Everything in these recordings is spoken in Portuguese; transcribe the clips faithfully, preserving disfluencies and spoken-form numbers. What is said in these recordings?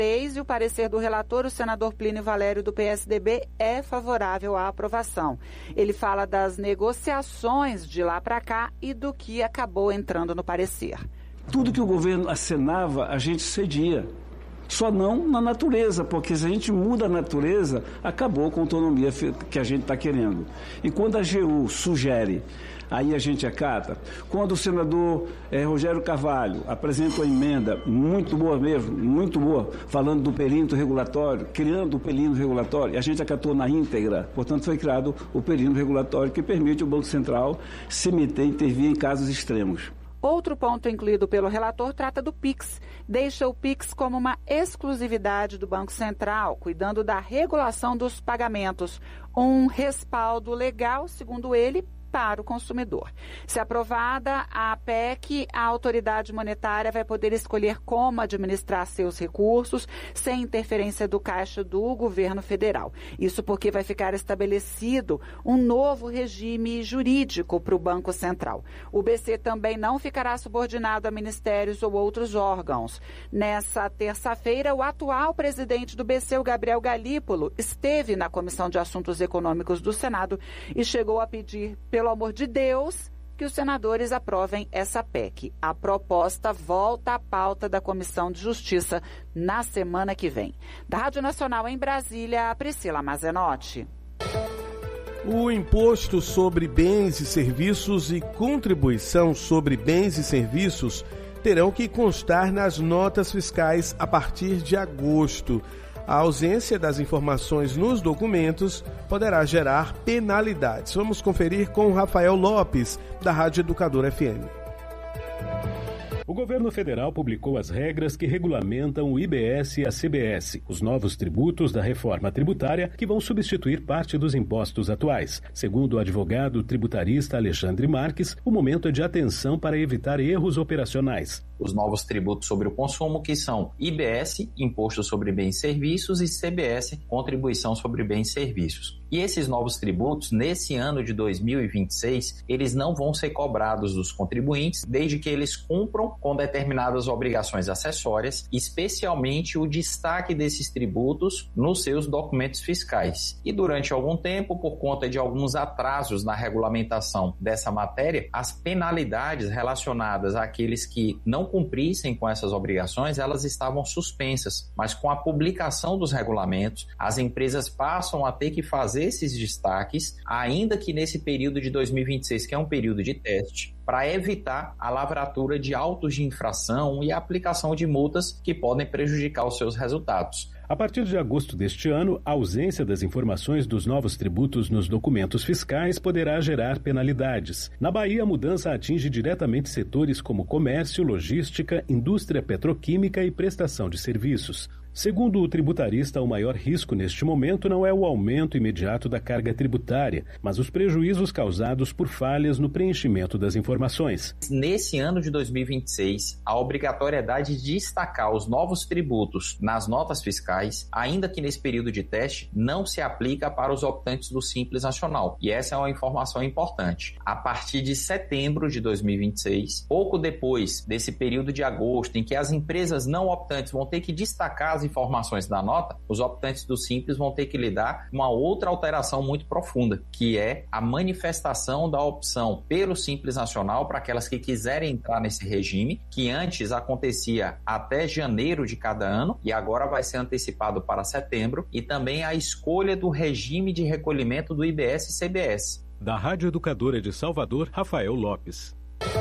E o parecer do relator, o senador Plínio Valério, do P S D B, é favorável à aprovação. Ele fala das negociações de lá para cá e do que acabou entrando no parecer. Tudo que o governo acenava, a gente cedia. Só não na natureza, porque se a gente muda a natureza, acabou com a autonomia que a gente está querendo. E quando a A G U sugere, aí a gente acata. Quando o senador eh, Rogério Carvalho apresenta uma emenda muito boa mesmo, muito boa, falando do perímetro regulatório, criando o perímetro regulatório, a gente acatou na íntegra. Portanto, foi criado o perímetro regulatório que permite o Banco Central se meter e intervir em casos extremos. Outro ponto incluído pelo relator trata do Pix. Deixa o Pix como uma exclusividade do Banco Central, cuidando da regulação dos pagamentos. Um respaldo legal, segundo ele, para o consumidor. Se aprovada a P E C, a autoridade monetária vai poder escolher como administrar seus recursos sem interferência do caixa do governo federal. Isso porque vai ficar estabelecido um novo regime jurídico para o Banco Central. O B C também não ficará subordinado a ministérios ou outros órgãos. Nessa terça-feira, o atual presidente do B C, o Gabriel Galípolo, esteve na Comissão de Assuntos Econômicos do Senado e chegou a pedir, pelo amor de Deus, que os senadores aprovem essa P E C. A proposta volta à pauta da Comissão de Justiça na semana que vem. Da Rádio Nacional em Brasília, a Priscila Mazenotti. O Imposto sobre Bens e Serviços e Contribuição sobre Bens e Serviços terão que constar nas notas fiscais a partir de agosto. A ausência das informações nos documentos poderá gerar penalidades. Vamos conferir com Rafael Lopes, da Rádio Educador F M. O governo federal publicou as regras que regulamentam o I B S e a C B S, os novos tributos da reforma tributária que vão substituir parte dos impostos atuais. Segundo o advogado tributarista Alexandre Marques, o momento é de atenção para evitar erros operacionais. Os novos tributos sobre o consumo, que são I B S, Imposto sobre Bens e Serviços, e C B S, Contribuição sobre Bens e Serviços. E esses novos tributos, nesse ano de dois mil e vinte e seis, eles não vão ser cobrados dos contribuintes, desde que eles cumpram com determinadas obrigações acessórias, especialmente o destaque desses tributos nos seus documentos fiscais. E durante algum tempo, por conta de alguns atrasos na regulamentação dessa matéria, as penalidades relacionadas àqueles que não cumprissem com essas obrigações, elas estavam suspensas. Mas com a publicação dos regulamentos, as empresas passam a ter que fazer esses destaques, ainda que nesse período de dois mil e vinte e seis, que é um período de teste, para evitar a lavratura de autos de infração e a aplicação de multas que podem prejudicar os seus resultados. A partir de agosto deste ano, a ausência das informações dos novos tributos nos documentos fiscais poderá gerar penalidades. Na Bahia, a mudança atinge diretamente setores como comércio, logística, indústria petroquímica e prestação de serviços. Segundo o tributarista, o maior risco neste momento não é o aumento imediato da carga tributária, mas os prejuízos causados por falhas no preenchimento das informações. Nesse ano de dois mil e vinte e seis, a obrigatoriedade de destacar os novos tributos nas notas fiscais, ainda que nesse período de teste, não se aplica para os optantes do Simples Nacional. E essa é uma informação importante. A partir de setembro de dois mil e vinte e seis, pouco depois desse período de agosto, em que as empresas não optantes vão ter que destacar as informações da nota, os optantes do Simples vão ter que lidar com uma outra alteração muito profunda, que é a manifestação da opção pelo Simples Nacional para aquelas que quiserem entrar nesse regime, que antes acontecia até janeiro de cada ano e agora vai ser antecipado para setembro, e também a escolha do regime de recolhimento do I B S e C B S. Da Rádio Educadora de Salvador, Rafael Lopes.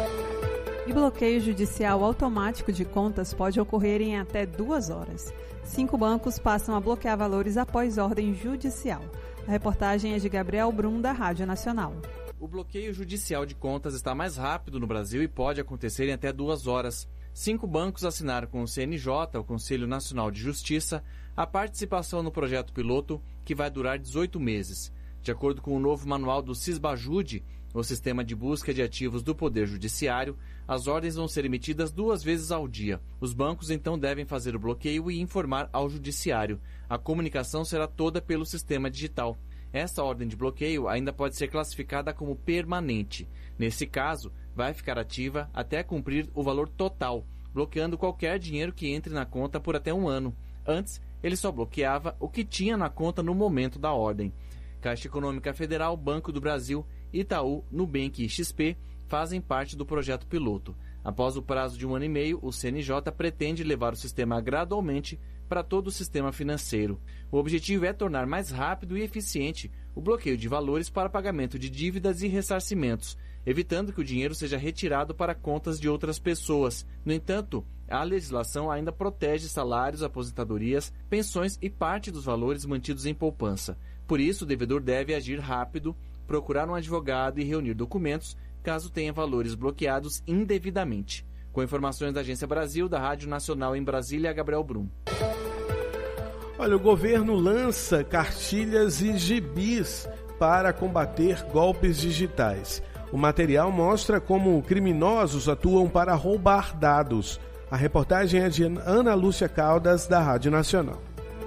E bloqueio judicial automático de contas pode ocorrer em até duas horas. Cinco bancos passam a bloquear valores após ordem judicial. A reportagem é de Gabriel Brum, da Rádio Nacional. O bloqueio judicial de contas está mais rápido no Brasil e pode acontecer em até duas horas. Cinco bancos assinaram com o C N J, o Conselho Nacional de Justiça, a participação no projeto piloto, que vai durar dezoito meses. De acordo com o novo manual do Cisbajude, o sistema de busca de ativos do Poder Judiciário, as ordens vão ser emitidas duas vezes ao dia. Os bancos então devem fazer o bloqueio e informar ao Judiciário. A comunicação será toda pelo sistema digital. Essa ordem de bloqueio ainda pode ser classificada como permanente. Nesse caso, vai ficar ativa até cumprir o valor total, bloqueando qualquer dinheiro que entre na conta por até um ano. Antes, ele só bloqueava o que tinha na conta no momento da ordem. Caixa Econômica Federal, Banco do Brasil, Itaú, Nubank e X P fazem parte do projeto piloto. Após o prazo de um ano e meio, o C N J pretende levar o sistema gradualmente para todo o sistema financeiro. O objetivo é tornar mais rápido e eficiente o bloqueio de valores para pagamento de dívidas e ressarcimentos, evitando que o dinheiro seja retirado para contas de outras pessoas. No entanto, a legislação ainda protege salários, aposentadorias, pensões e parte dos valores mantidos em poupança. Por isso, o devedor deve agir rápido, procurar um advogado e reunir documentos caso tenha valores bloqueados indevidamente. Com informações da Agência Brasil, da Rádio Nacional em Brasília, Gabriel Brum. Olha, o governo lança cartilhas e gibis para combater golpes digitais. O material mostra como criminosos atuam para roubar dados. A reportagem é de Ana Lúcia Caldas, da Rádio Nacional.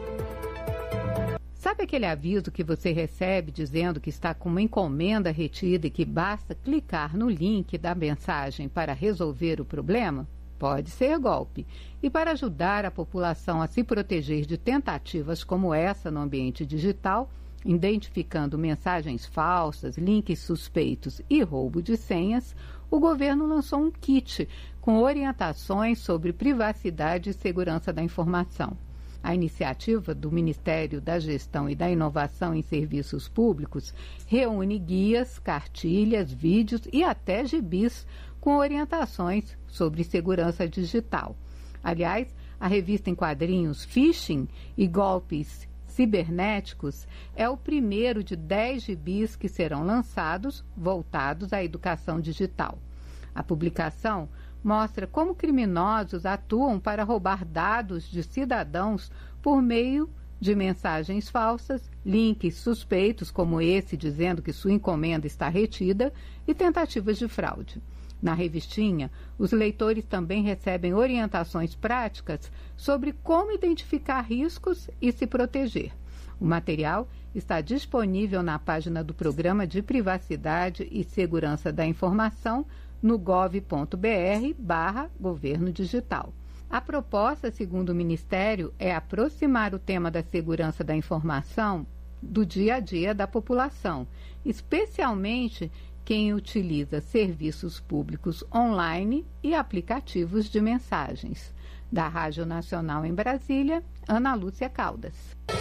Sabe aquele aviso que você recebe dizendo que está com uma encomenda retida e que basta clicar no link da mensagem para resolver o problema? Pode ser golpe. E para ajudar a população a se proteger de tentativas como essa no ambiente digital, identificando mensagens falsas, links suspeitos e roubo de senhas, o governo lançou um kit com orientações sobre privacidade e segurança da informação. A iniciativa do Ministério da Gestão e da Inovação em Serviços Públicos reúne guias, cartilhas, vídeos e até gibis com orientações sobre segurança digital. Aliás, a revista em quadrinhos Phishing e Golpes Cibernéticos é o primeiro de dez gibis que serão lançados voltados à educação digital. A publicação mostra como criminosos atuam para roubar dados de cidadãos por meio de mensagens falsas, links suspeitos como esse dizendo que sua encomenda está retida e tentativas de fraude. Na revistinha, os leitores também recebem orientações práticas sobre como identificar riscos e se proteger. O material está disponível na página do Programa de Privacidade e Segurança da Informação no gov ponto br barra governo digital. A proposta, segundo o Ministério, é aproximar o tema da segurança da informação do dia a dia da população, especialmente quem utiliza serviços públicos online e aplicativos de mensagens. Da Rádio Nacional em Brasília, Ana Lúcia Caldas.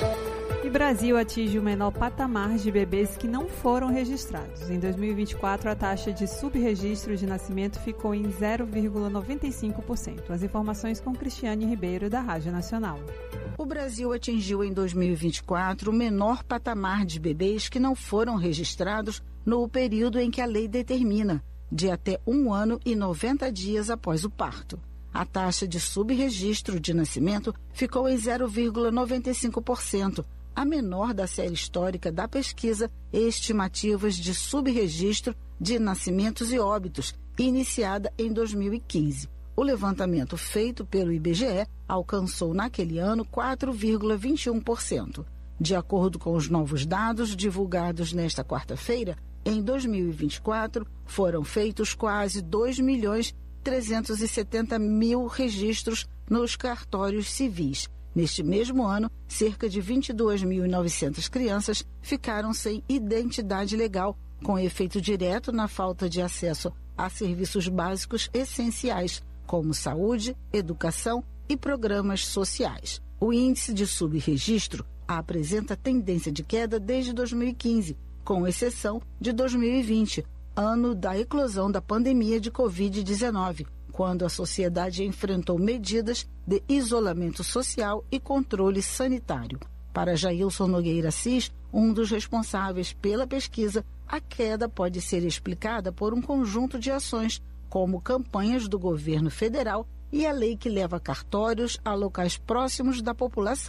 E Brasil atinge o menor patamar de bebês que não foram registrados. Em dois mil e vinte e quatro, a taxa de subregistro de nascimento ficou em zero vírgula noventa e cinco por cento. As informações com Cristiane Ribeiro, da Rádio Nacional. O Brasil atingiu em dois mil e vinte e quatro o menor patamar de bebês que não foram registrados no período em que a lei determina, de até um ano e noventa dias após o parto. A taxa de subregistro de nascimento ficou em zero vírgula noventa e cinco por cento, a menor da série histórica da pesquisa Estimativas de Subregistro de Nascimentos e Óbitos, iniciada em dois mil e quinze. O levantamento feito pelo I B G E alcançou naquele ano quatro vírgula vinte e um por cento. De acordo com os novos dados divulgados nesta quarta-feira, em dois mil e vinte e quatro foram feitos quase dois milhões trezentos e setenta mil registros nos cartórios civis. Neste mesmo ano, cerca de vinte e duas mil e novecentas crianças ficaram sem identidade legal, com efeito direto na falta de acesso a serviços básicos essenciais, como saúde, educação e programas sociais. O índice de subregistro apresenta tendência de queda desde dois mil e quinze, com exceção de dois mil e vinte, ano da eclosão da pandemia de covid dezenove, quando a sociedade enfrentou medidas de isolamento social e controle sanitário. Para Jailson Nogueira Assis, um dos responsáveis pela pesquisa, a queda pode ser explicada por um conjunto de ações, como campanhas do governo federal e a lei que leva cartórios a locais próximos da população.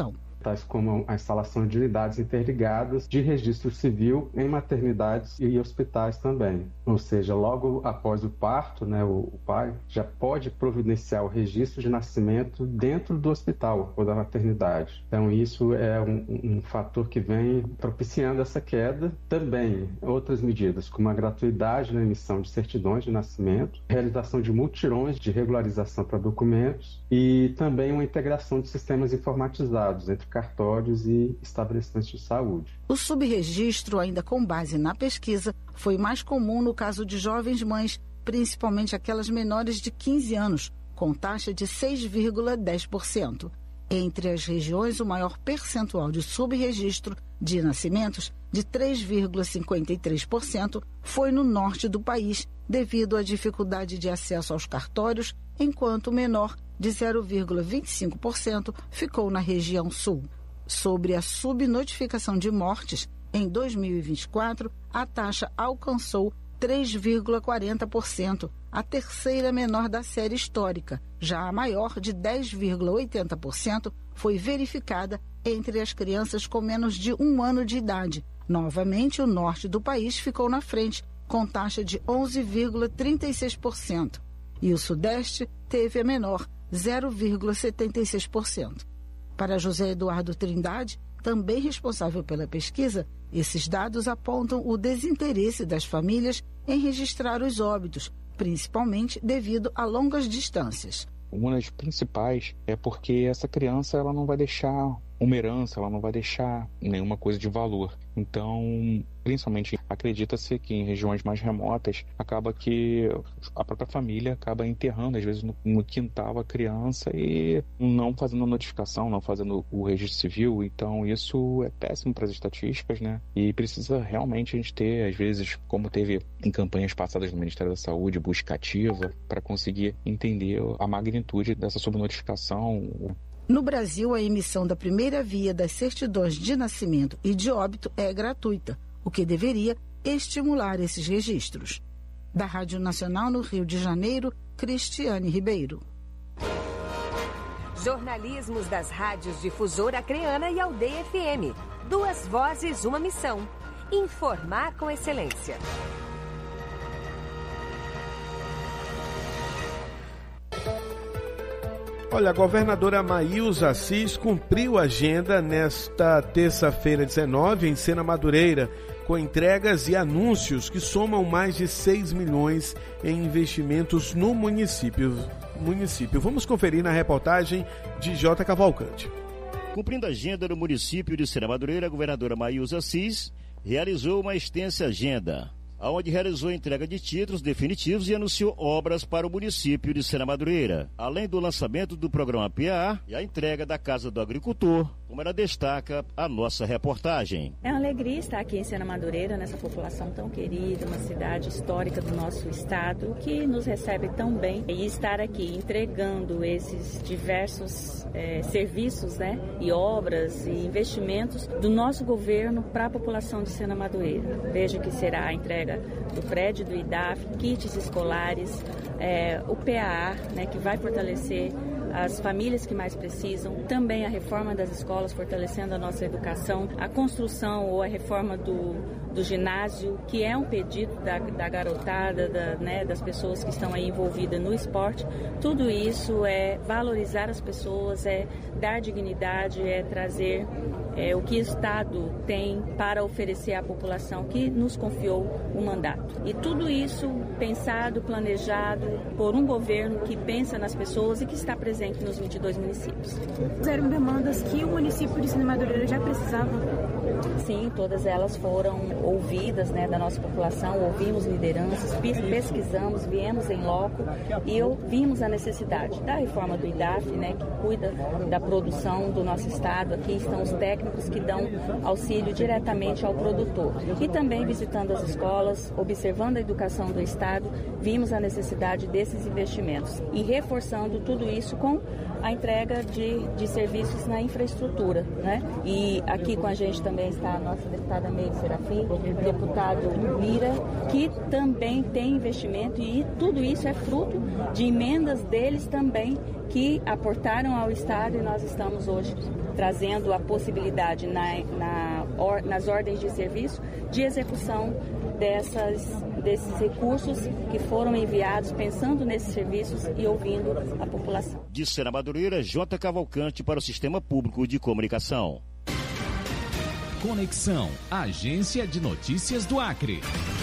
tais como a instalação de unidades interligadas de registro civil em maternidades e hospitais também. Ou seja, logo após o parto, né, o, o pai já pode providenciar o registro de nascimento dentro do hospital ou da maternidade. Então isso é um, um fator que vem propiciando essa queda. Também outras medidas, como a gratuidade na emissão de certidões de nascimento, realização de mutirões de regularização para documentos e também uma integração de sistemas informatizados entre cartórios e estabelecimentos de saúde. O subregistro, ainda com base na pesquisa, foi mais comum no caso de jovens mães, principalmente aquelas menores de quinze anos, com taxa de seis vírgula dez por cento. Entre as regiões, o maior percentual de subregistro de nascimentos, de três vírgula cinquenta e três por cento, foi no norte do país, devido à dificuldade de acesso aos cartórios, enquanto o menor, de zero vírgula vinte e cinco por cento, ficou na região sul. Sobre a subnotificação de mortes, em dois mil e vinte e quatro, a taxa alcançou três vírgula quarenta por cento, a terceira menor da série histórica. Já a maior, de dez vírgula oitenta por cento, foi verificada entre as crianças com menos de um ano de idade. Novamente, o norte do país ficou na frente, com taxa de onze vírgula trinta e seis por cento. E o sudeste teve a menor, zero vírgula setenta e seis por cento. Para José Eduardo Trindade, também responsável pela pesquisa, esses dados apontam o desinteresse das famílias em registrar os óbitos, principalmente devido a longas distâncias. Uma das principais é porque essa criança ela não vai deixar uma herança, ela não vai deixar nenhuma coisa de valor. Então, principalmente, acredita-se que em regiões mais remotas, acaba que a própria família acaba enterrando, às vezes, no, no quintal a criança e não fazendo a notificação, não fazendo o registro civil. Então, isso é péssimo para as estatísticas, né? E precisa realmente a gente ter, às vezes, como teve em campanhas passadas no Ministério da Saúde, busca ativa, para conseguir entender a magnitude dessa subnotificação. No Brasil, a emissão da primeira via das certidões de nascimento e de óbito é gratuita, o que deveria estimular esses registros. Da Rádio Nacional no Rio de Janeiro, Cristiane Ribeiro. Jornalismos das rádios Difusora Acreana e Aldeia F M. Duas vozes, uma missão. Informar com excelência. Olha, a governadora Maílza Assis cumpriu a agenda nesta terça-feira dezenove em Sena Madureira, com entregas e anúncios que somam mais de seis milhões em investimentos no município. município. Vamos conferir na reportagem de J. Cavalcante. Cumprindo a agenda no município de Sena Madureira, a governadora Maílza Assis realizou uma extensa agenda, onde realizou a entrega de títulos definitivos e anunciou obras para o município de Sena Madureira, além do lançamento do programa P A e a entrega da Casa do Agricultor, como ela destaca a nossa reportagem. É uma alegria estar aqui em Sena Madureira, nessa população tão querida, uma cidade histórica do nosso estado, que nos recebe tão bem, e estar aqui entregando esses diversos é, serviços, né, e obras e investimentos do nosso governo para a população de Sena Madureira. Veja que será a entrega do prédio do I D A F, kits escolares, é, o P A A, né, que vai fortalecer as famílias que mais precisam, também a reforma das escolas, fortalecendo a nossa educação, a construção ou a reforma do, do ginásio, que é um pedido da, da garotada, da, né, das pessoas que estão aí envolvidas no esporte. Tudo isso é valorizar as pessoas, é dar dignidade, é trazer é, o que o Estado tem para oferecer à população que nos confiou o mandato. E tudo isso pensado, planejado por um governo que pensa nas pessoas e que está presente nos vinte e dois municípios. Eram demandas que o município de Sena Madureira já precisava? Sim, todas elas foram ouvidas, né, da nossa população, ouvimos lideranças, pesquisamos, viemos em loco e vimos a necessidade da reforma do I D A F, né, que cuida da produção do nosso estado. Aqui estão os técnicos que dão auxílio diretamente ao produtor. E também visitando as escolas, observando a educação do estado, vimos a necessidade desses investimentos e reforçando tudo isso com a entrega de, de serviços na infraestrutura, né? E aqui com a gente também está a nossa deputada Meire Serafim, o deputado Lira, que também tem investimento, e tudo isso é fruto de emendas deles também, que aportaram ao Estado, e nós estamos hoje trazendo a possibilidade na, na, or, nas ordens de serviço de execução dessas, desses recursos que foram enviados pensando nesses serviços e ouvindo a população. De Sena Madureira, J. Cavalcante para o Sistema Público de Comunicação. Conexão, Agência de Notícias do Acre.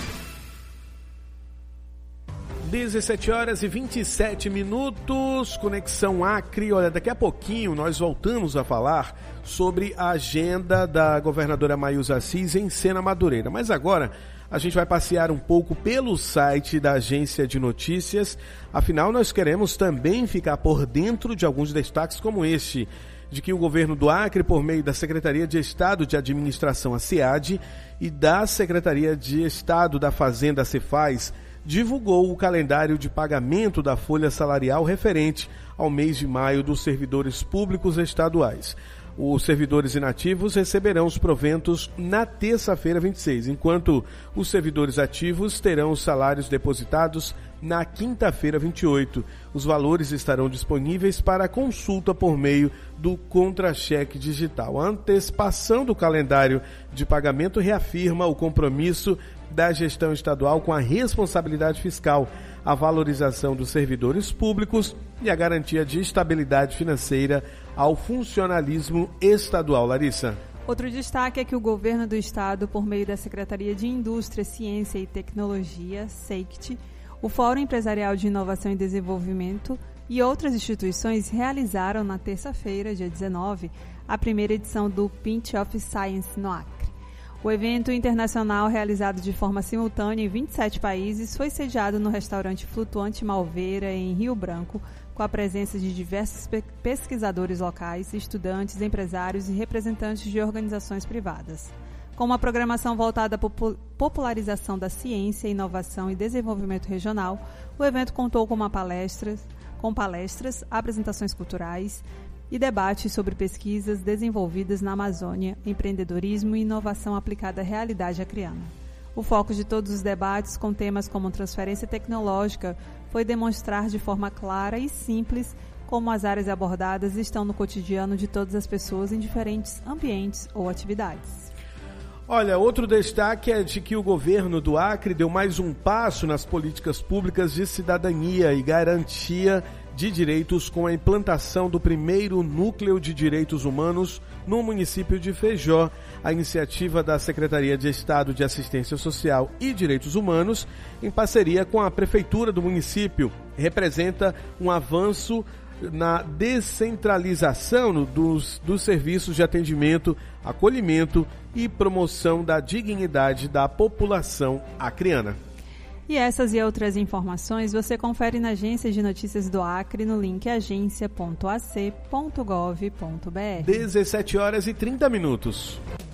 dezessete horas e vinte e sete minutos, Conexão Acre. Olha, daqui a pouquinho nós voltamos a falar sobre a agenda da governadora Maísa Assis em Sena Madureira. Mas agora a gente vai passear um pouco pelo site da Agência de Notícias. Afinal, nós queremos também ficar por dentro de alguns destaques como este, de que o governo do Acre, por meio da Secretaria de Estado de Administração, a SEAD, e da Secretaria de Estado da Fazenda, a Cefaz, divulgou o calendário de pagamento da folha salarial referente ao mês de maio dos servidores públicos estaduais. Os servidores inativos receberão os proventos na terça-feira vinte e seis, enquanto os servidores ativos terão os salários depositados na quinta-feira vinte e oito. Os valores estarão disponíveis para consulta por meio do contra-cheque digital. A antecipação do calendário de pagamento reafirma o compromisso da gestão estadual com a responsabilidade fiscal, a valorização dos servidores públicos e a garantia de estabilidade financeira ao funcionalismo estadual. Larissa. Outro destaque é que o governo do estado, por meio da Secretaria de Indústria, Ciência e Tecnologia, SEICT, o Fórum Empresarial de Inovação e Desenvolvimento e outras instituições realizaram na terça-feira, dia dezenove, a primeira edição do Pinch of Science no Acre. O evento internacional, realizado de forma simultânea em vinte e sete países, foi sediado no restaurante Flutuante Malveira, em Rio Branco, com a presença de diversos pe- pesquisadores locais, estudantes, empresários e representantes de organizações privadas. Com uma programação voltada à popu- popularização da ciência, inovação e desenvolvimento regional, o evento contou com, uma palestras, com palestras, apresentações culturais e debates sobre pesquisas desenvolvidas na Amazônia, empreendedorismo e inovação aplicada à realidade acreana. O foco de todos os debates, com temas como transferência tecnológica, foi demonstrar de forma clara e simples como as áreas abordadas estão no cotidiano de todas as pessoas em diferentes ambientes ou atividades. Olha, outro destaque é de que o governo do Acre deu mais um passo nas políticas públicas de cidadania e garantia de direitos com a implantação do primeiro núcleo de direitos humanos no município de Feijó. A iniciativa da Secretaria de Estado de Assistência Social e Direitos Humanos, em parceria com a Prefeitura do município, representa um avanço na descentralização dos, dos serviços de atendimento, acolhimento e promoção da dignidade da população acreana. E essas e outras informações você confere na Agência de Notícias do Acre no link agência ponto a c ponto gov ponto b r. dezessete horas e trinta minutos.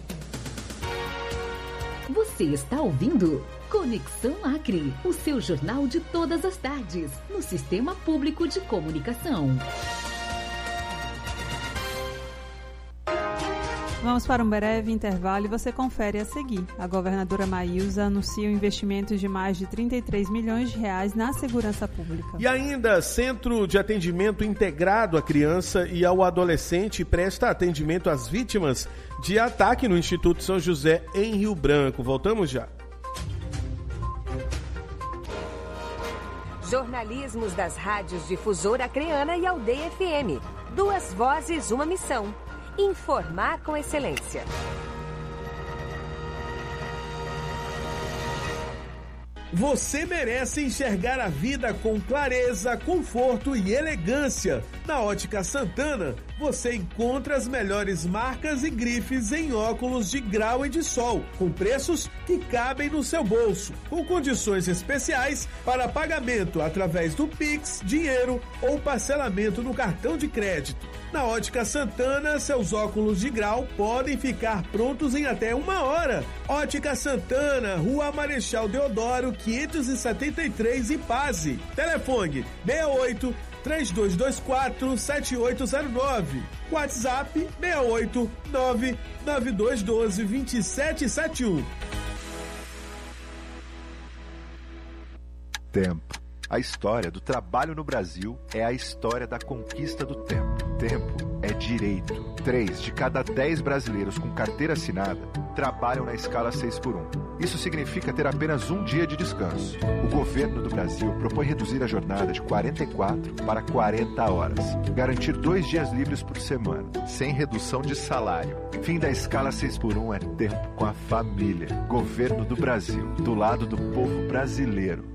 Você está ouvindo Conexão Acre, o seu jornal de todas as tardes, no Sistema Público de Comunicação. Vamos para um breve intervalo e você confere a seguir. A governadora Maísa anuncia um investimento de mais de trinta e três milhões de reais na segurança pública. E ainda, Centro de Atendimento Integrado à Criança e ao Adolescente presta atendimento às vítimas de ataque no Instituto São José, em Rio Branco. Voltamos já. Jornalismos das rádios Difusora Acreana e Aldeia F M. Duas vozes, uma missão. Informar com excelência. Você merece enxergar a vida com clareza, conforto e elegância. Na Ótica Santana, você encontra as melhores marcas e grifes em óculos de grau e de sol, com preços que cabem no seu bolso, com condições especiais para pagamento através do Pix, dinheiro ou parcelamento no cartão de crédito. Na Ótica Santana, seus óculos de grau podem ficar prontos em até uma hora. Ótica Santana, Rua Marechal Deodoro, quinhentos e setenta e três, Ipase. Telefone seis oito, três dois dois quatro, sete oito zero nove. WhatsApp seis oito, nove nove dois um dois, dois sete sete um. Tempo. A história do trabalho no Brasil é a história da conquista do tempo. Tempo é direito. Três de cada dez brasileiros com carteira assinada trabalham na escala seis por um. Isso significa ter apenas um dia de descanso. O governo do Brasil propõe reduzir a jornada de quarenta e quatro para quarenta horas. Garantir dois dias livres por semana, sem redução de salário. Fim da escala seis por um é tempo com a família. Governo do Brasil, do lado do povo brasileiro.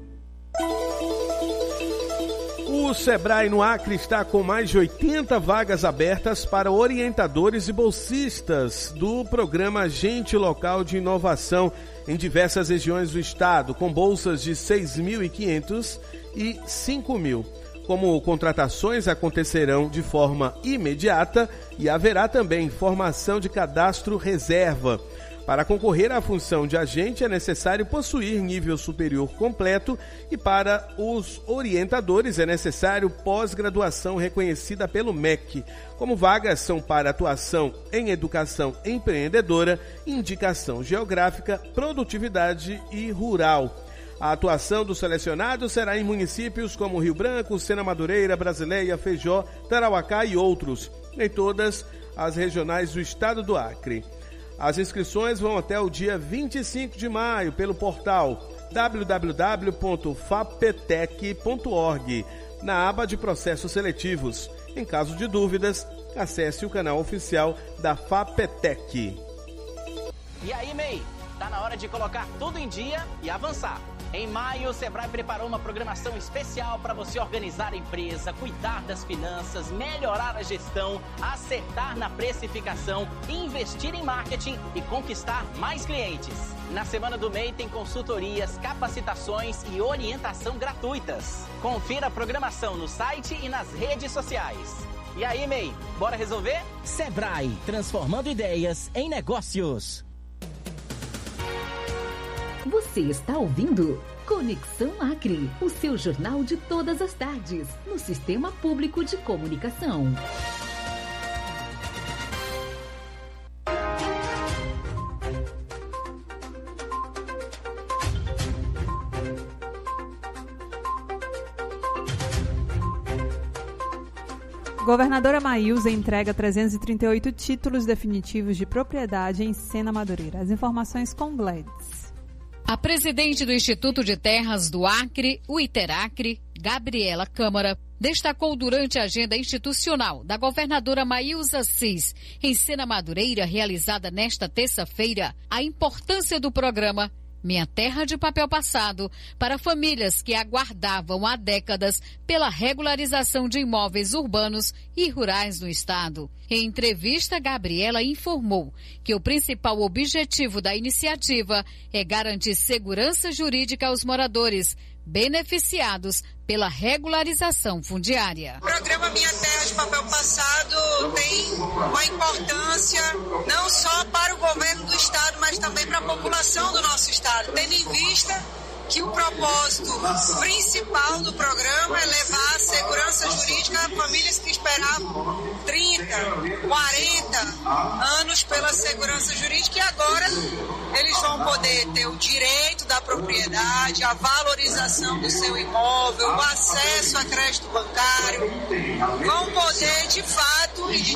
O Sebrae no Acre está com mais de oitenta vagas abertas para orientadores e bolsistas do programa Agente Local de Inovação em diversas regiões do estado, com bolsas de seis mil e quinhentos e cinco mil. Como contratações acontecerão de forma imediata e haverá também formação de cadastro reserva. Para concorrer à função de agente é necessário possuir nível superior completo e para os orientadores é necessário pós-graduação reconhecida pelo M E C. Como vagas são para atuação em educação empreendedora, indicação geográfica, produtividade e rural. A atuação dos selecionados será em municípios como Rio Branco, Sena Madureira, Brasileia, Feijó, Tarauacá e outros, em todas as regionais do estado do Acre. As inscrições vão até o dia vinte e cinco de maio pelo portal w w w ponto fapetec ponto org, na aba de processos seletivos. Em caso de dúvidas, acesse o canal oficial da Fapetec. E aí, M E I? Tá na hora de colocar tudo em dia e avançar. Em maio, o Sebrae preparou uma programação especial para você organizar a empresa, cuidar das finanças, melhorar a gestão, acertar na precificação, investir em marketing e conquistar mais clientes. Na semana do M E I tem consultorias, capacitações e orientação gratuitas. Confira a programação no site e nas redes sociais. E aí, M E I, bora resolver? Sebrae, transformando ideias em negócios. Você está ouvindo Conexão Acre, o seu jornal de todas as tardes, no Sistema Público de Comunicação. Governadora Maísa entrega trezentos e trinta e oito títulos definitivos de propriedade em Sena Madureira. As informações com Gladys. A presidente do Instituto de Terras do Acre, o Iteracre, Gabriela Câmara, destacou durante a agenda institucional da governadora Maísa Assis, em Sena Madureira, realizada nesta terça-feira, a importância do programa Minha Terra de Papel Passado para famílias que aguardavam há décadas pela regularização de imóveis urbanos e rurais no estado. Em entrevista, Gabriela informou que o principal objetivo da iniciativa é garantir segurança jurídica aos moradores beneficiados pela regularização fundiária. O programa Minha Terra de Papel Passado tem uma importância não só para o governo do estado, mas também para a população do nosso estado, tendo em vista que o propósito principal do programa é levar a segurança jurídica a famílias que esperavam trinta, quarenta anos pela segurança jurídica e agora eles vão poder ter o direito da propriedade, a valorização do seu imóvel, o acesso a crédito bancário, vão poder de fato e de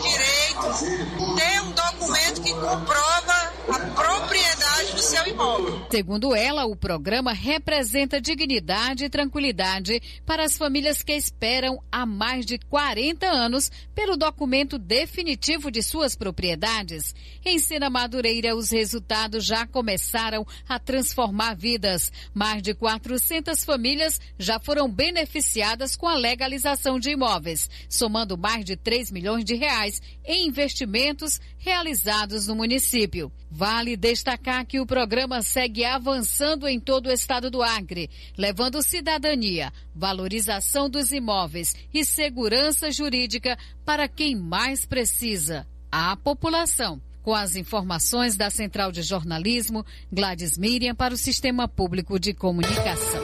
direito ter um documento que comprova a propriedade do seu imóvel. Segundo ela, o programa representa dignidade e tranquilidade para as famílias que esperam há mais de quarenta anos pelo documento definitivo de suas propriedades. Em Sena Madureira, os resultados já começaram a transformar vidas. Mais de quatrocentas famílias já foram beneficiadas com a legalização de imóveis, somando mais de três milhões de reais em investimentos realizados no município. Vale destacar que o programa segue avançando em todo o estado do Acre, levando cidadania, valorização dos imóveis e segurança jurídica para quem mais precisa, a população. Com as informações da Central de Jornalismo, Gladys Miriam para o Sistema Público de Comunicação.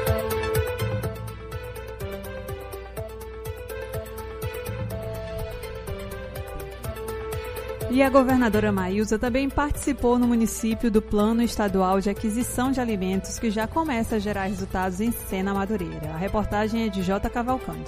E a governadora Maísa também participou no município do Plano Estadual de Aquisição de Alimentos, que já começa a gerar resultados em Sena Madureira. A reportagem é de J. Cavalcante.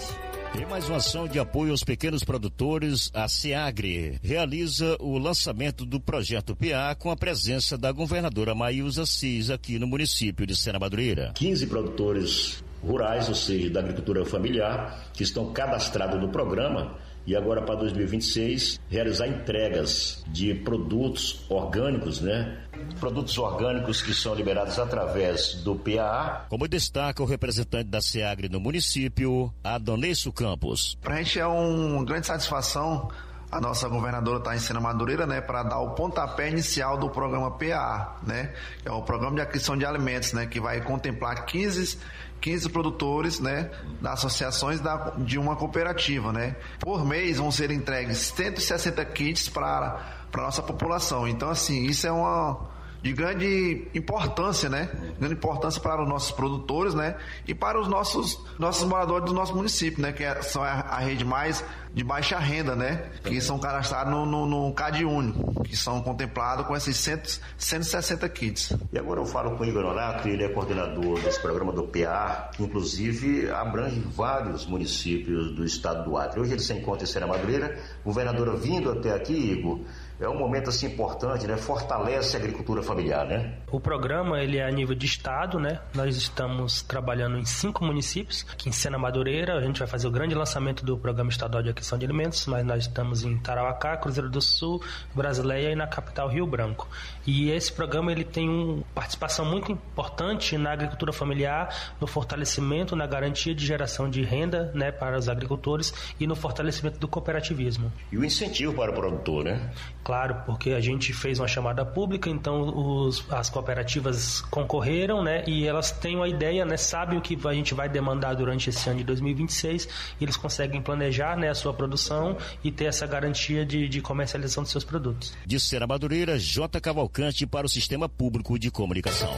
Em mais uma ação de apoio aos pequenos produtores, a SEAGRE realiza o lançamento do projeto P A com a presença da governadora Maísa Assis aqui no município de Sena Madureira. quinze produtores rurais, ou seja, da agricultura familiar, que estão cadastrados no programa e agora para dois mil e vinte e seis realizar entregas de produtos orgânicos, né? Produtos orgânicos que são liberados através do P A A. Como destaca o representante da SEAGRE no município, Adonesso Campos. Para a gente é uma grande satisfação a nossa governadora estar em Sena Madureira, né, para dar o pontapé inicial do programa P A A, né? É o programa de aquisição de alimentos, né, que vai contemplar quinze quinze produtores, né, das associações da, de uma cooperativa, né. Por mês vão ser entregues cento e sessenta kits para para nossa população. Então, assim, isso é uma de grande importância, né? Grande importância para os nossos produtores, né? E para os nossos nossos moradores do nosso município, né? Que é, são a, a rede mais de baixa renda, né? Que são cadastrados no, no, no CAD Único, que são contemplados com esses cento e sessenta kits. E agora eu falo com o Igor Honorato, ele é coordenador desse programa do P A A, que inclusive abrange vários municípios do estado do Acre. Hoje ele se encontra em Sena Madureira, governadora vindo até aqui, Igor. É um momento assim importante, né? Fortalece a agricultura familiar, né? O programa, ele é a nível de estado, né? Nós estamos trabalhando em cinco municípios. Aqui em Sena Madureira, a gente vai fazer o grande lançamento do Programa Estadual de Aquisição de Alimentos, mas nós estamos em Tarauacá, Cruzeiro do Sul, Brasileia e na capital Rio Branco. E esse programa, ele tem uma participação muito importante na agricultura familiar, no fortalecimento, na garantia de geração de renda, né, para os agricultores e no fortalecimento do cooperativismo. E o incentivo para o produtor, né? Claro, porque a gente fez uma chamada pública, então os, as cooperativas concorreram, né, e elas têm uma ideia, né, sabem o que a gente vai demandar durante esse ano de dois mil e vinte e seis, e eles conseguem planejar, né, a sua produção e ter essa garantia de, de comercialização dos seus produtos. De Sena Madureira, J. Cavalcante para o Sistema Público de Comunicação.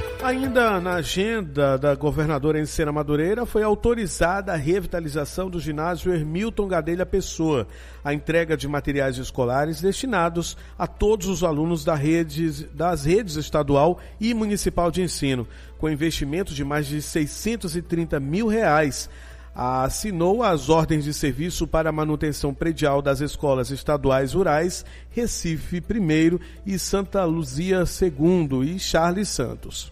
Ainda na agenda da governadora em Sena Madureira, foi autorizada a revitalização do ginásio Hermilton Gadelha Pessoa, a entrega de materiais escolares destinados a todos os alunos da rede, das redes estadual e municipal de ensino, com investimento de mais de seiscentos e trinta mil reais. Assinou as ordens de serviço para a manutenção predial das escolas estaduais rurais Recife primeiro e Santa Luzia segundo e Charles Santos.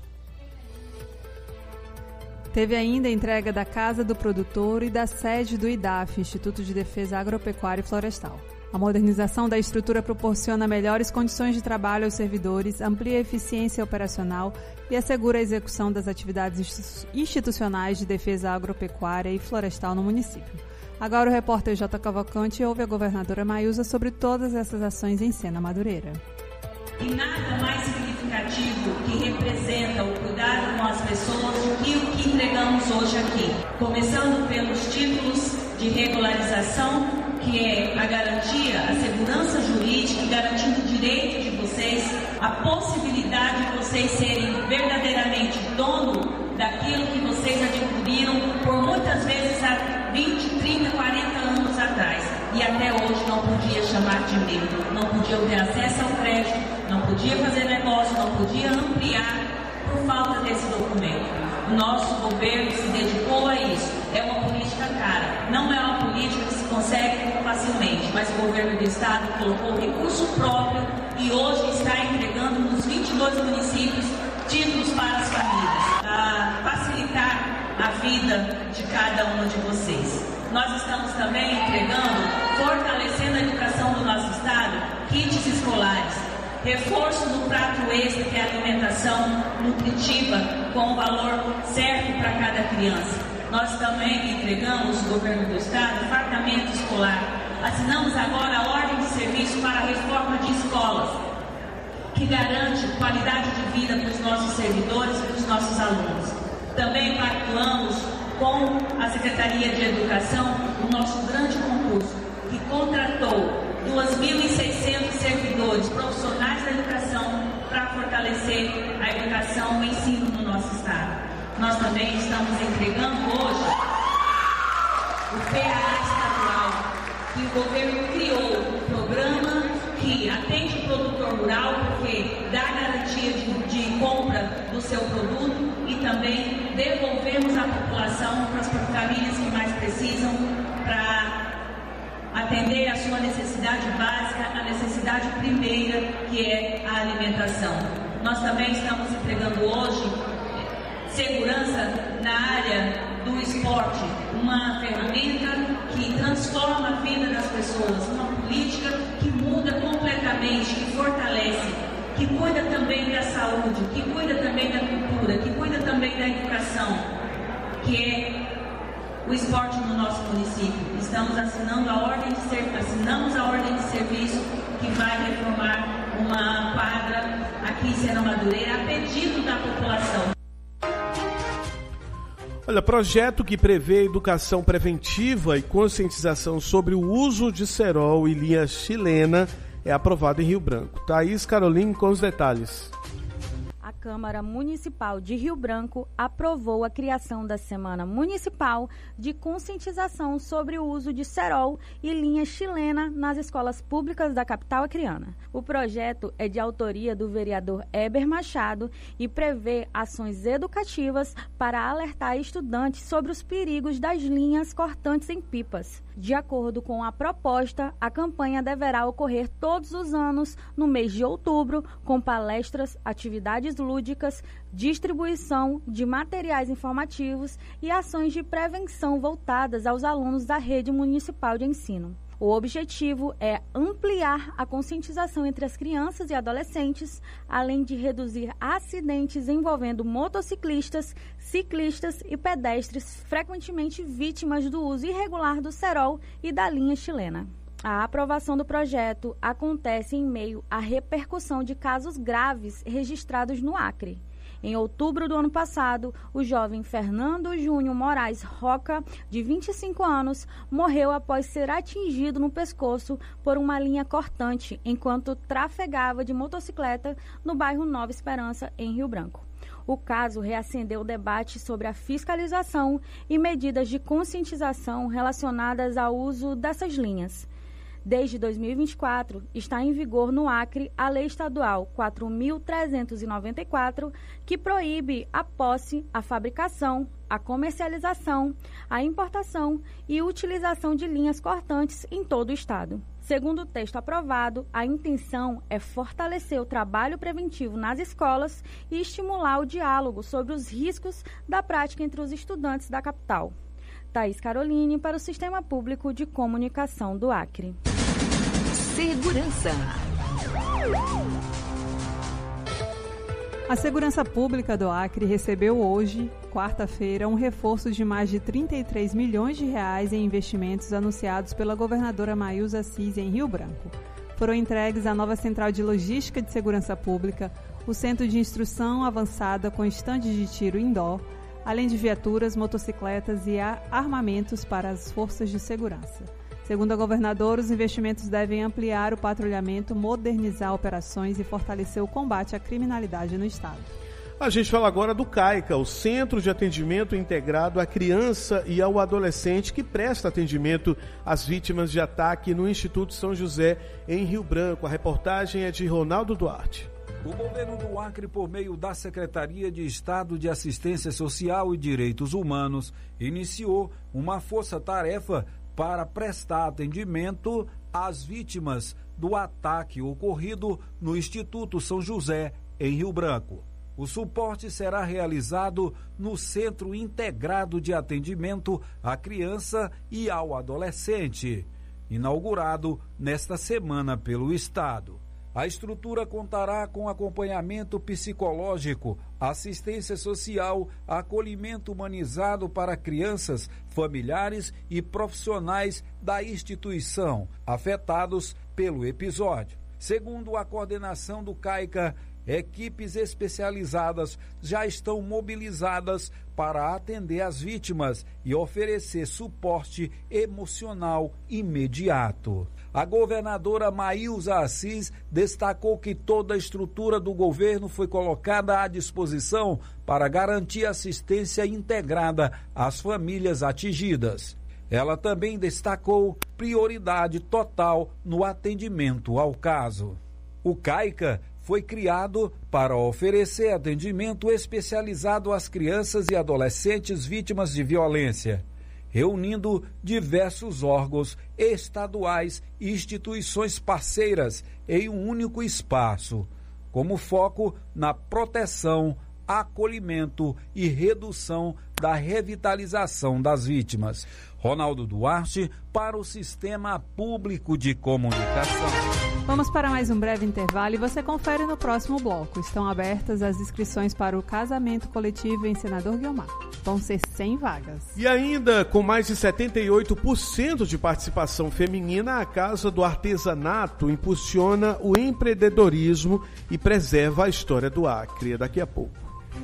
Teve ainda a entrega da Casa do Produtor e da sede do I D A F, Instituto de Defesa Agropecuária e Florestal. A modernização da estrutura proporciona melhores condições de trabalho aos servidores, amplia a eficiência operacional e assegura a execução das atividades institucionais de defesa agropecuária e florestal no município. Agora o repórter J. Cavalcante ouve a governadora Maísa sobre todas essas ações em Sena Madureira. E nada mais significativo que representa o cuidado com as pessoas do que o que entregamos hoje aqui. Começando pelos títulos de regularização, que é a garantia, a segurança jurídica, garantindo o direito de vocês, a possibilidade de vocês serem verdadeiramente dono daquilo que vocês adquiriram por muitas vezes há vinte, trinta, quarenta anos atrás. E até hoje não podia chamar de meu, não podia ter acesso ao crédito, não podia fazer negócio, não podia ampliar por falta desse documento. O nosso governo se dedicou a isso. É uma política cara, não é uma política que se consegue facilmente, mas o governo do estado colocou recurso próprio e hoje está entregando nos vinte e dois municípios títulos para as famílias, para facilitar a vida de cada uma de vocês. Nós estamos também entregando, fortalecendo a educação do nosso estado, kits escolares, reforço do prato extra, que é a alimentação nutritiva, com o valor certo para cada criança. Nós também entregamos, o governo do estado, fartamento escolar. Assinamos agora a ordem de serviço para a reforma de escolas, que garante qualidade de vida para os nossos servidores e para os nossos alunos. Também pactuamos com a Secretaria de Educação o nosso grande concurso, que contratou dois mil e seiscentos servidores profissionais da educação para fortalecer a educação e o ensino no nosso estado. Nós também estamos entregando hoje o P A A estadual, que o governo criou, um programa que atende o produtor rural, porque dá garantia de, de compra do seu produto e também devolvemos a população para as famílias que mais precisam para atender a sua necessidade básica, a necessidade primeira, que é a alimentação. Nós também estamos entregando hoje segurança na área do esporte, uma ferramenta que transforma a vida das pessoas, uma política que muda completamente, que fortalece, que cuida também da saúde, que cuida também da cultura, que cuida também da educação, que é o esporte no nosso município. Estamos assinando a ordem de ser, assinamos a ordem de serviço que vai reformar uma quadra aqui em Sena Madureira a pedido da população. Olha, projeto que prevê educação preventiva e conscientização sobre o uso de cerol e linha chilena é aprovado em Rio Branco. Thaís Caroline com os detalhes. A Câmara Municipal de Rio Branco aprovou a criação da Semana Municipal de Conscientização sobre o uso de cerol e linha chilena nas escolas públicas da capital acreana. O projeto é de autoria do vereador Éber Machado e prevê ações educativas para alertar estudantes sobre os perigos das linhas cortantes em pipas. De acordo com a proposta, a campanha deverá ocorrer todos os anos no mês de outubro, com palestras, atividades lúdicas, distribuição de materiais informativos e ações de prevenção voltadas aos alunos da rede municipal de ensino. O objetivo é ampliar a conscientização entre as crianças e adolescentes, além de reduzir acidentes envolvendo motociclistas, ciclistas e pedestres, frequentemente vítimas do uso irregular do cerol e da linha chilena. A aprovação do projeto acontece em meio à repercussão de casos graves registrados no Acre. Em outubro do ano passado, o jovem Fernando Júnior Moraes Roca, de vinte e cinco anos, morreu após ser atingido no pescoço por uma linha cortante enquanto trafegava de motocicleta no bairro Nova Esperança, em Rio Branco. O caso reacendeu o debate sobre a fiscalização e medidas de conscientização relacionadas ao uso dessas linhas. Desde dois mil e vinte e quatro, está em vigor no Acre a Lei Estadual quatro mil trezentos e noventa e quatro, que proíbe a posse, a fabricação, a comercialização, a importação e utilização de linhas cortantes em todo o estado. Segundo o texto aprovado, a intenção é fortalecer o trabalho preventivo nas escolas e estimular o diálogo sobre os riscos da prática entre os estudantes da capital. Thaís Caroline para o Sistema Público de Comunicação do Acre. Segurança. A Segurança Pública do Acre recebeu hoje, quarta-feira, um reforço de mais de trinta e três milhões de reais em investimentos anunciados pela governadora Maísa Assis em Rio Branco. Foram entregues a nova Central de Logística de Segurança Pública, o Centro de Instrução Avançada com estande de tiro indoor, além de viaturas, motocicletas e armamentos para as forças de segurança. Segundo a governadora, os investimentos devem ampliar o patrulhamento, modernizar operações e fortalecer o combate à criminalidade no estado. A gente fala agora do CAICA, o Centro de Atendimento Integrado à Criança e ao Adolescente, que presta atendimento às vítimas de ataque no Instituto São José, em Rio Branco. A reportagem é de Ronaldo Duarte. O governo do Acre, por meio da Secretaria de Estado de Assistência Social e Direitos Humanos, iniciou uma força-tarefa para prestar atendimento às vítimas do ataque ocorrido no Instituto São José, em Rio Branco. O suporte será realizado no Centro Integrado de Atendimento à Criança e ao Adolescente, inaugurado nesta semana pelo Estado. A estrutura contará com acompanhamento psicológico, assistência social, acolhimento humanizado para crianças, familiares e profissionais da instituição afetados pelo episódio. Segundo a coordenação do CAICA, equipes especializadas já estão mobilizadas para atender as vítimas e oferecer suporte emocional imediato. A governadora Maísa Assis destacou que toda a estrutura do governo foi colocada à disposição para garantir assistência integrada às famílias atingidas. Ela também destacou prioridade total no atendimento ao caso. O CAICA foi criado para oferecer atendimento especializado às crianças e adolescentes vítimas de violência. reunindo diversos órgãos estaduais e instituições parceiras em um único espaço, como foco na proteção, acolhimento e redução da revitalização das vítimas. Ronaldo Duarte, para o Sistema Público de Comunicação. Vamos para mais um breve intervalo e você confere no próximo bloco. Estão abertas as inscrições para o casamento coletivo em Senador Guiomar. Vão ser cem vagas. E ainda, com mais de setenta e oito por cento de participação feminina, a Casa do Artesanato impulsiona o empreendedorismo e preserva a história do Acre. Daqui a pouco.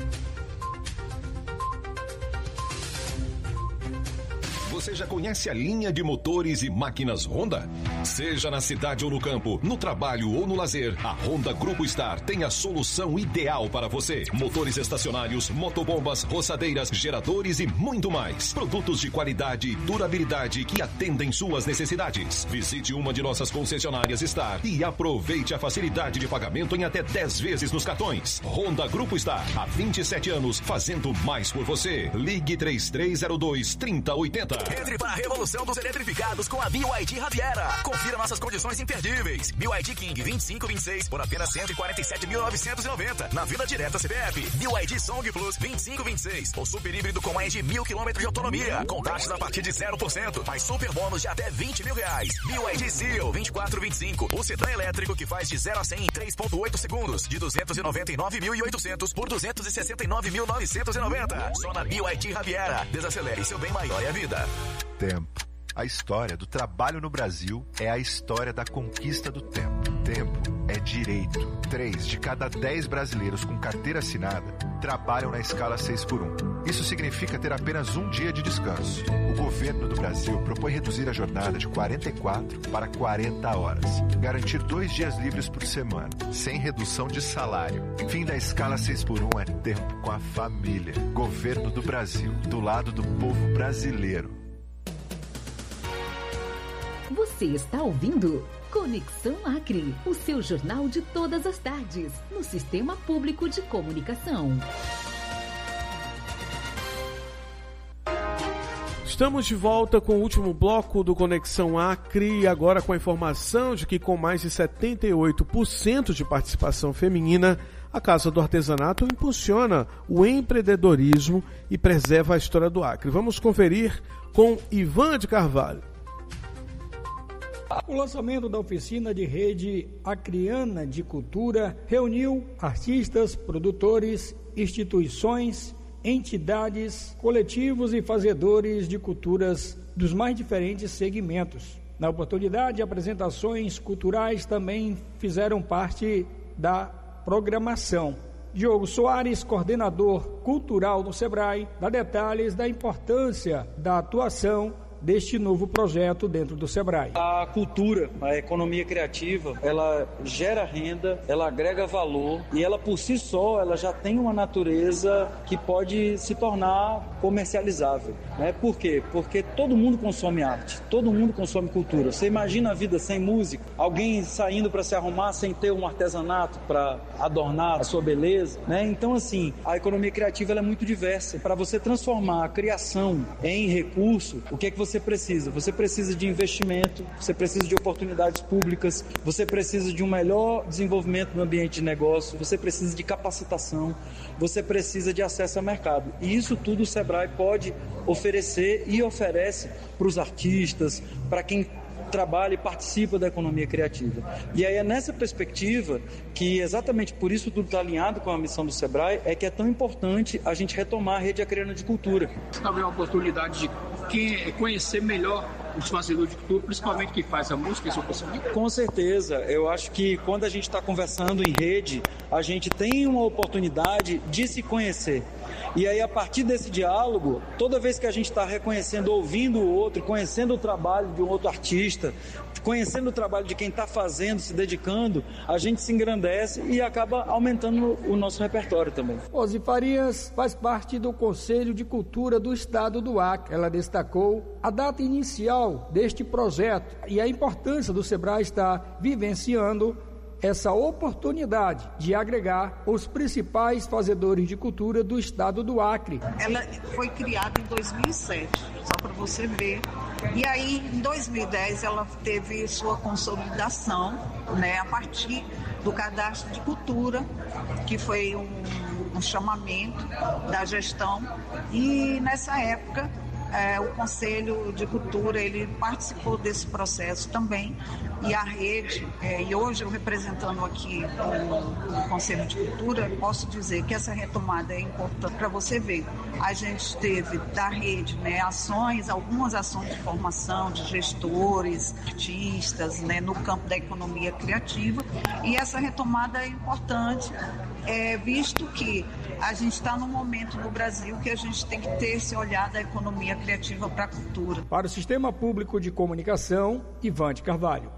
Você já conhece a linha de motores e máquinas Honda? Seja na cidade ou no campo, no trabalho ou no lazer, a Honda Grupo Star tem a solução ideal para você. Motores estacionários, motobombas, roçadeiras, geradores e muito mais. Produtos de qualidade e durabilidade que atendem suas necessidades. Visite uma de nossas concessionárias Star e aproveite a facilidade de pagamento em até dez vezes nos cartões. Honda Grupo Star, há vinte e sete anos, fazendo mais por você. Ligue três três zero dois, três zero oito zero. Entre para a revolução dos eletrificados com a B Y D Riviera. Confira nossas condições imperdíveis. B Y D King vinte e cinco vinte e seis por apenas cento e quarenta e sete mil novecentos e noventa. Na Vila Direta C P F. B Y D Song Plus vinte e cinco vinte e seis. O super híbrido com mais de mil quilômetros de autonomia. Com taxas a partir de zero por cento. Mais super bônus de até vinte mil reais. B Y D Seal vinte e quatro vinte e cinco. O sedã elétrico que faz de zero a cem em três ponto oito segundos. De duzentos e noventa e nove mil e oitocentos por duzentos e sessenta e nove mil novecentos e noventa. Só na B Y D Riviera. Desacelere seu bem maior é a vida. Tempo. A história do trabalho no Brasil é a história da conquista do tempo. Tempo é direito. Três de cada dez brasileiros com carteira assinada trabalham na escala seis por um. Isso significa ter apenas um dia de descanso. O governo do Brasil propõe reduzir a jornada de quarenta e quatro para quarenta horas. Garantir dois dias livres por semana, sem redução de salário. Fim da escala seis por um é tempo com a família. Governo do Brasil, do lado do povo brasileiro. Você está ouvindo Conexão Acre, o seu jornal de todas as tardes, no Sistema Público de Comunicação. Estamos de volta com o último bloco do Conexão Acre, agora com a informação de que com mais de setenta e oito por cento de participação feminina, a Casa do Artesanato impulsiona o empreendedorismo e preserva a história do Acre. Vamos conferir com Ivan de Carvalho. O lançamento da oficina de rede acreana de cultura reuniu artistas, produtores, instituições, entidades, coletivos e fazedores de culturas dos mais diferentes segmentos. Na oportunidade, apresentações culturais também fizeram parte da programação. Diogo Soares, coordenador cultural do Sebrae, dá detalhes da importância da atuação deste novo projeto dentro do Sebrae. A cultura, a economia criativa, ela gera renda, ela agrega valor e ela por si só, ela já tem uma natureza que pode se tornar comercializável, né? Por quê? Porque todo mundo consome arte, todo mundo consome cultura. Você imagina a vida sem música? Alguém saindo para se arrumar sem ter um artesanato para adornar a sua beleza, né? Então assim, a economia criativa ela é muito diversa. Para você transformar a criação em recurso, o que é que você Você precisa? Você precisa de investimento, você precisa de oportunidades públicas, você precisa de um melhor desenvolvimento no ambiente de negócio, você precisa de capacitação, você precisa de acesso ao mercado. E isso tudo o Sebrae pode oferecer e oferece para os artistas, para quem trabalha e participa da economia criativa. E aí é nessa perspectiva que, exatamente por isso tudo está alinhado com a missão do Sebrae, é que é tão importante a gente retomar a rede acreana de cultura. Talvez uma oportunidade de quem conhecer melhor os fazedores de cultura, principalmente quem faz a música, isso é possível? Com certeza, eu acho que quando a gente está conversando em rede, a gente tem uma oportunidade de se conhecer. E aí, a partir desse diálogo, toda vez que a gente está reconhecendo, ouvindo o outro, conhecendo o trabalho de um outro artista, conhecendo o trabalho de quem está fazendo, se dedicando, a gente se engrandece e acaba aumentando o nosso repertório também. Rose Farias faz parte do Conselho de Cultura do Estado do Acre. Ela destacou a data inicial deste projeto e a importância do Sebrae estar vivenciando essa oportunidade de agregar os principais fazedores de cultura do estado do Acre. Ela foi criada em dois mil e sete, só para você ver. E aí, em dois mil e dez, ela teve sua consolidação, né, a partir do cadastro de cultura, que foi um, um chamamento da gestão. E nessa época, É, o Conselho de Cultura, ele participou desse processo também, e a rede, é, e hoje eu representando aqui o, o Conselho de Cultura, posso dizer que essa retomada é importante para você ver. A gente teve da rede, né, ações, algumas ações de formação de gestores, artistas, né, no campo da economia criativa, e essa retomada é importante, é, visto que a gente está num momento no Brasil que a gente tem que ter esse olhar da economia criativa para a cultura. Para o Sistema Público de Comunicação, Ivante Carvalho.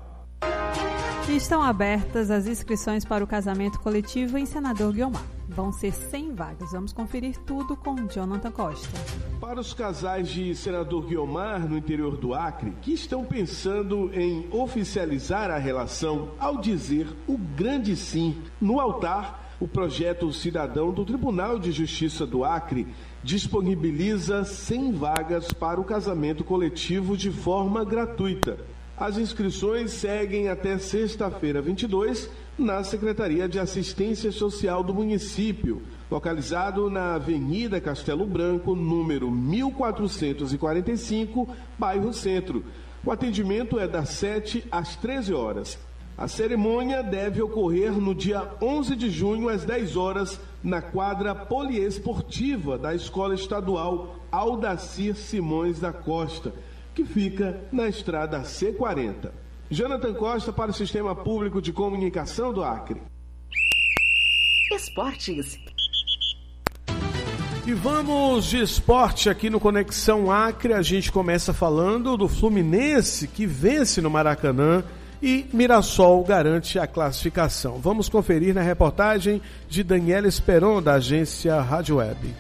Estão abertas as inscrições para o casamento coletivo em Senador Guiomar. Vão ser cem vagas. Vamos conferir tudo com Jonathan Costa. Para os casais de Senador Guiomar, no interior do Acre, que estão pensando em oficializar a relação ao dizer o grande sim no altar, o projeto Cidadão do Tribunal de Justiça do Acre disponibiliza cem vagas para o casamento coletivo de forma gratuita. As inscrições seguem até sexta-feira, vinte e dois, na Secretaria de Assistência Social do município, localizado na Avenida Castelo Branco, número mil quatrocentos e quarenta e cinco, bairro Centro. O atendimento é das sete às treze horas. A cerimônia deve ocorrer no dia onze de junho, às dez horas, na quadra poliesportiva da Escola Estadual Aldacir Simões da Costa, que fica na estrada C quarenta. Jonathan Costa para o Sistema Público de Comunicação do Acre. Esportes. E vamos de esporte aqui no Conexão Acre. A gente começa falando do Fluminense, que vence no Maracanã, e Mirassol garante a classificação. Vamos conferir na reportagem de Daniela Esperon, da agência Rádio Web.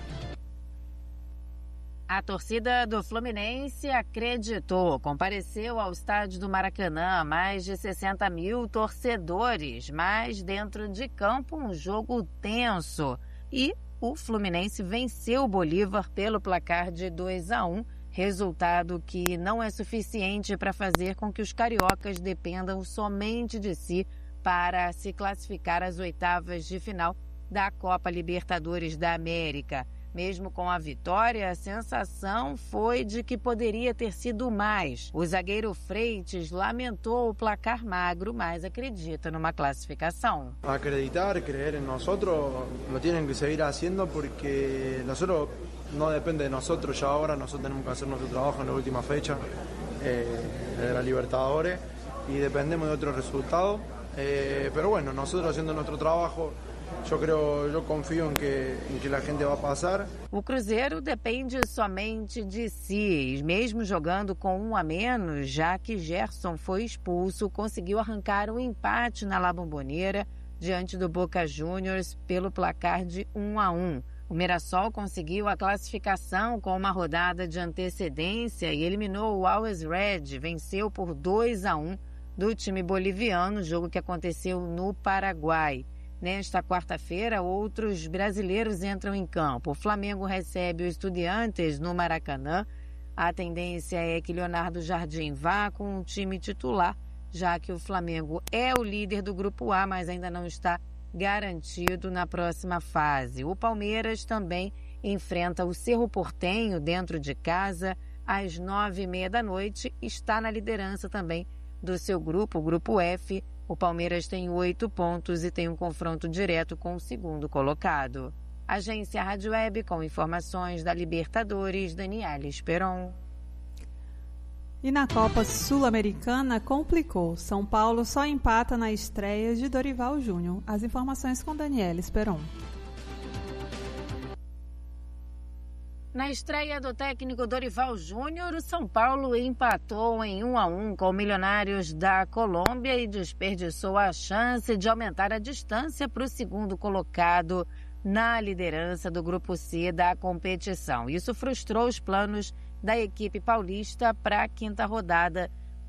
A torcida do Fluminense acreditou, compareceu ao estádio do Maracanã, mais de sessenta mil torcedores, mas dentro de campo um jogo tenso. E o Fluminense venceu o Bolívar pelo placar de dois a um, resultado que não é suficiente para fazer com que os cariocas dependam somente de si para se classificar às oitavas de final da Copa Libertadores da América. Mesmo com a vitória, a sensação foi de que poderia ter sido mais. O zagueiro Freitas lamentou o placar magro, mas acredita numa classificação. Acreditar, creer en nosotros, lo tienen que seguir haciendo porque nosotros no depende de nosotros ya ahora, nosotros tenemos que hacer nuestro trabajo en la última fecha eh, de la Libertadores y dependemos de otros resultados, eh, pero bueno, nosotros haciendo nuestro trabajo, eu creo, eu confio em que, em que a gente vai passar. O Cruzeiro depende somente de si, mesmo jogando com um a menos, já que Gerson foi expulso, conseguiu arrancar um empate na La Bombonera diante do Boca Juniors pelo placar de um a um. O Mirassol conseguiu a classificação com uma rodada de antecedência e eliminou o Always Red, venceu por dois a um do time boliviano, jogo que aconteceu no Paraguai. Nesta quarta-feira, outros brasileiros entram em campo. O Flamengo recebe o Estudiantes no Maracanã. A tendência é que Leonardo Jardim vá com o time titular, já que o Flamengo é o líder do Grupo A, mas ainda não está garantido na próxima fase. O Palmeiras também enfrenta o Cerro Porteño dentro de casa às nove e meia da noite. Está na liderança também do seu grupo, o Grupo F. O Palmeiras tem oito pontos e tem um confronto direto com o segundo colocado. Agência Rádio Web com informações da Libertadores, Daniela Esperon. E na Copa Sul-Americana complicou. São Paulo só empata na estreia de Dorival Júnior. As informações com Daniela Esperon. Na estreia do técnico Dorival Júnior, o São Paulo empatou em um a um com o Milionários da Colômbia e desperdiçou a chance de aumentar a distância para o segundo colocado na liderança do Grupo C da competição. Isso frustrou os planos da equipe paulista para a quinta rodada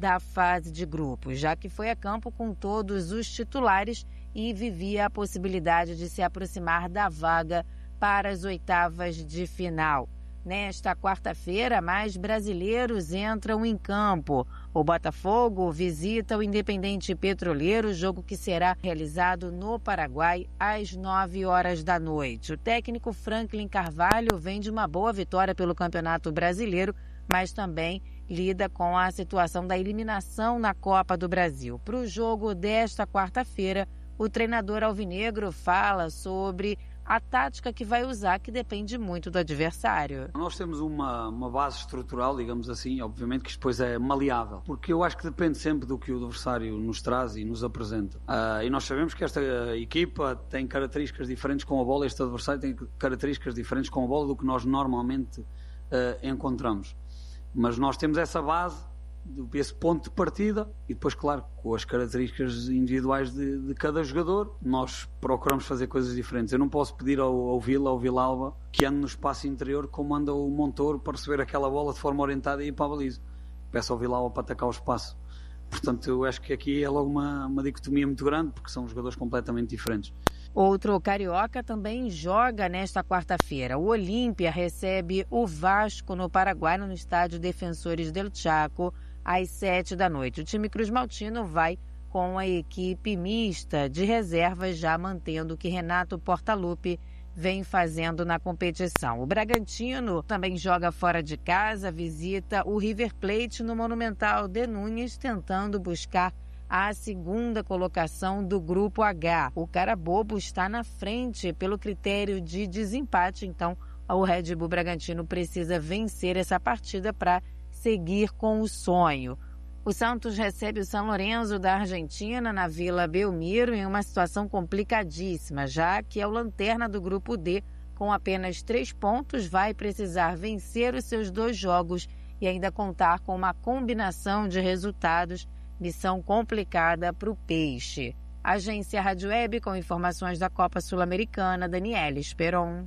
da fase de grupos, já que foi a campo com todos os titulares e vivia a possibilidade de se aproximar da vaga para as oitavas de final. Nesta quarta-feira, mais brasileiros entram em campo. O Botafogo visita o Independente Petroleiro, jogo que será realizado no Paraguai às nove horas da noite. O técnico Franklin Carvalho vem de uma boa vitória pelo Campeonato Brasileiro, mas também lida com a situação da eliminação na Copa do Brasil. Para o jogo desta quarta-feira, o treinador alvinegro fala sobre a tática que vai usar, que depende muito do adversário. Nós temos uma, uma base estrutural, digamos assim, obviamente que isto depois é maleável, porque eu acho que depende sempre do que o adversário nos traz e nos apresenta. Uh, e nós sabemos que esta equipa tem características diferentes com a bola, este adversário tem características diferentes com a bola do que nós normalmente uh, encontramos. Mas nós temos essa base, esse ponto de partida, e depois, claro, com as características individuais de, de cada jogador, nós procuramos fazer coisas diferentes. Eu não posso pedir ao, ao Vila, ao Vilalba, que ande no espaço interior como anda o Montoro para receber aquela bola de forma orientada e ir para a baliza. Peço ao Vilalba para atacar o espaço. Portanto, eu acho que aqui é logo uma, uma dicotomia muito grande, porque são jogadores completamente diferentes. Outro carioca também joga nesta quarta-feira. O Olímpia recebe o Vasco no Paraguai, no estádio Defensores del Chaco, às sete da noite. O time Cruz Maltino vai com a equipe mista de reservas, já mantendo o que Renato Portaluppi vem fazendo na competição. O Bragantino também joga fora de casa, visita o River Plate no Monumental de Nunes, tentando buscar a segunda colocação do Grupo H. O Carabobo está na frente pelo critério de desempate, então o Red Bull Bragantino precisa vencer essa partida para seguir com o sonho. O Santos recebe o São Lourenço da Argentina na Vila Belmiro em uma situação complicadíssima, já que é o lanterna do Grupo D, com apenas três pontos, vai precisar vencer os seus dois jogos e ainda contar com uma combinação de resultados, missão complicada para o Peixe. Agência Rádio Web com informações da Copa Sul-Americana, Daniela Esperon.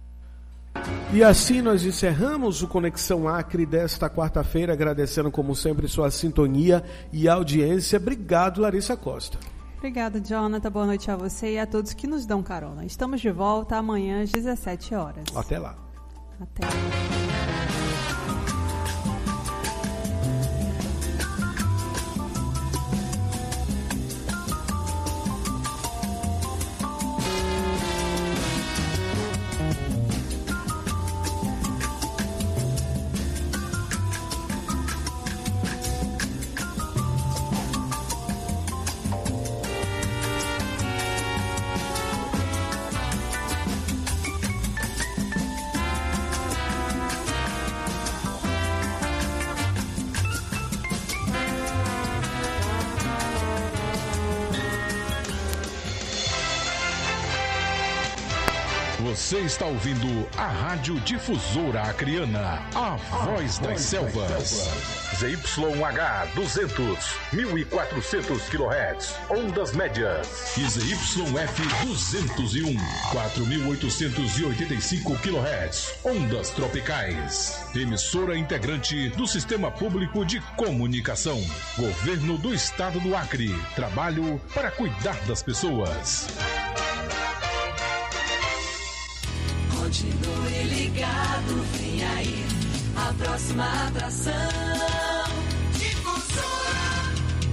E assim nós encerramos o Conexão Acre desta quarta-feira, agradecendo como sempre sua sintonia e audiência. Obrigado, Larissa Costa. Obrigada, Jonathan. Boa noite a você e a todos que nos dão carona. Estamos de volta amanhã às dezessete horas. Até lá. Até. Você está ouvindo a Rádio Difusora Acreana, a, a voz, voz das selvas. selvas. Z Y H duzentos, mil e quatrocentos quilohertz, ondas médias. E Z Y F duzentos e um, quatro mil oitocentos e oitenta e cinco quilohertz, ondas tropicais. Emissora integrante do Sistema Público de Comunicação. Governo do Estado do Acre. Trabalho para cuidar das pessoas. Continue ligado, vem aí a próxima atração. Difusora.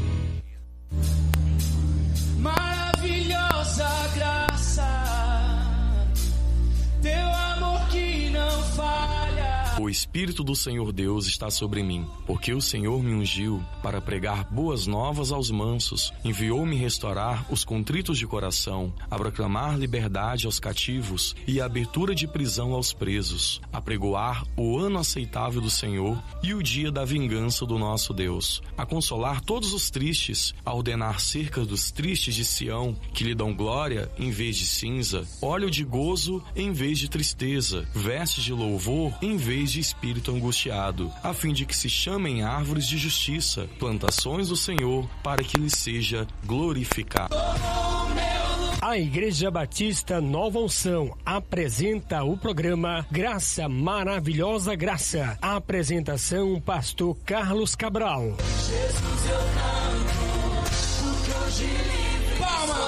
Maravilhosa graça, teu amor que não falha. O Espírito do Senhor Deus está sobre mim, porque o Senhor me ungiu para pregar boas novas aos mansos, enviou-me restaurar os contritos de coração, a proclamar liberdade aos cativos e a abertura de prisão aos presos, a pregoar o ano aceitável do Senhor e o dia da vingança do nosso Deus, a consolar todos os tristes, a ordenar cerca dos tristes de Sião, que lhe dão glória em vez de cinza, óleo de gozo em vez de tristeza, vestes de louvor em vez de espírito angustiado, a fim de que se chamem árvores de justiça, plantações do Senhor, para que lhe seja glorificado. A Igreja Batista Nova Unção apresenta o programa Graça Maravilhosa Graça. A apresentação, pastor Carlos Cabral. Jesus eu canto, porque hoje livre Palma.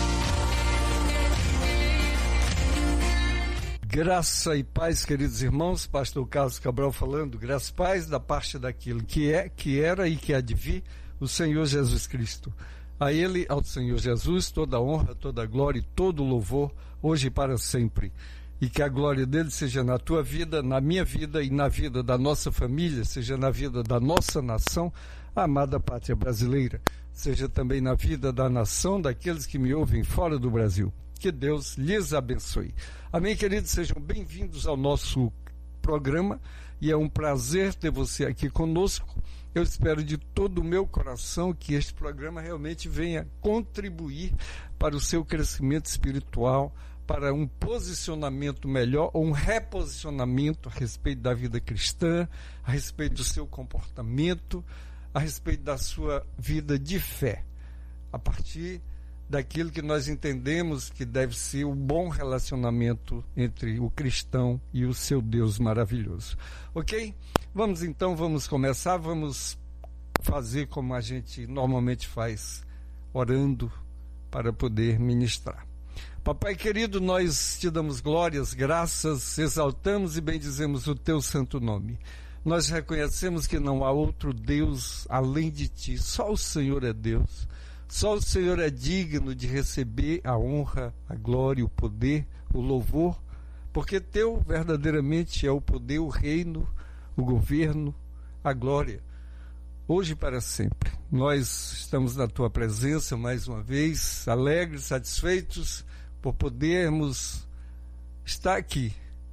Graça e paz, queridos irmãos, pastor Carlos Cabral falando, graça e paz da parte daquilo que é, que era e que há de vir, o Senhor Jesus Cristo. A Ele, ao Senhor Jesus, toda a honra, toda a glória e todo o louvor, hoje e para sempre. E que a glória dele seja na tua vida, na minha vida e na vida da nossa família, seja na vida da nossa nação, a amada pátria brasileira, seja também na vida da nação daqueles que me ouvem fora do Brasil. Que Deus lhes abençoe. Amém, queridos? Sejam bem-vindos ao nosso programa e é um prazer ter você aqui conosco. Eu espero de todo o meu coração que este programa realmente venha contribuir para o seu crescimento espiritual, para um posicionamento melhor ou um reposicionamento a respeito da vida cristã, a respeito do seu comportamento, a respeito da sua vida de fé, a partir daquilo que nós entendemos que deve ser o bom relacionamento entre o cristão e o seu Deus maravilhoso. Ok? Vamos então, vamos começar, vamos fazer como a gente normalmente faz, orando para poder ministrar. Papai querido, nós te damos glórias, graças, exaltamos e bendizemos o teu santo nome. Nós reconhecemos que não há outro Deus além de ti, só o Senhor é Deus. Só o Senhor é digno de receber a honra, a glória, o poder, o louvor, porque teu verdadeiramente é o poder, o reino, o governo, a glória, hoje e para sempre. Nós estamos na tua presença mais uma vez, alegres, satisfeitos por podermos estar aqui,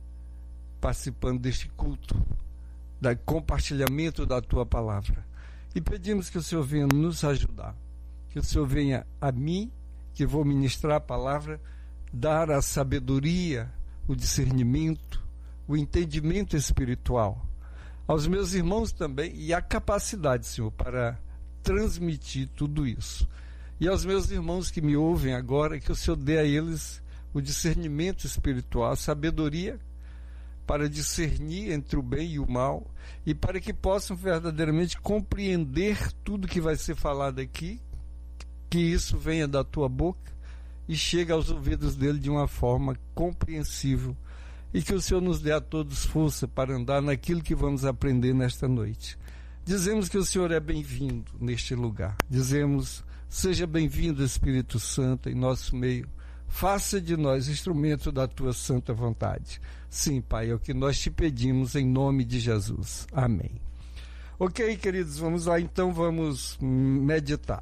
participando deste culto, do compartilhamento da tua palavra. E pedimos que o Senhor venha nos ajudar. Que o Senhor venha a mim, que vou ministrar a palavra, dar a sabedoria, o discernimento, o entendimento espiritual aos meus irmãos também e a capacidade, Senhor, para transmitir tudo isso. E aos meus irmãos que me ouvem agora, que o Senhor dê a eles o discernimento espiritual, a sabedoria para discernir entre o bem e o mal e para que possam verdadeiramente compreender tudo que vai ser falado aqui, que isso venha da tua boca e chegue aos ouvidos dele de uma forma compreensível e que o Senhor nos dê a todos força para andar naquilo que vamos aprender nesta noite. Dizemos que o Senhor é bem-vindo neste lugar. Dizemos, seja bem-vindo, Espírito Santo, em nosso meio. Faça de nós instrumento da tua santa vontade. Sim, Pai, é o que nós te pedimos em nome de Jesus. Amém. Ok, queridos, vamos lá então, vamos meditar.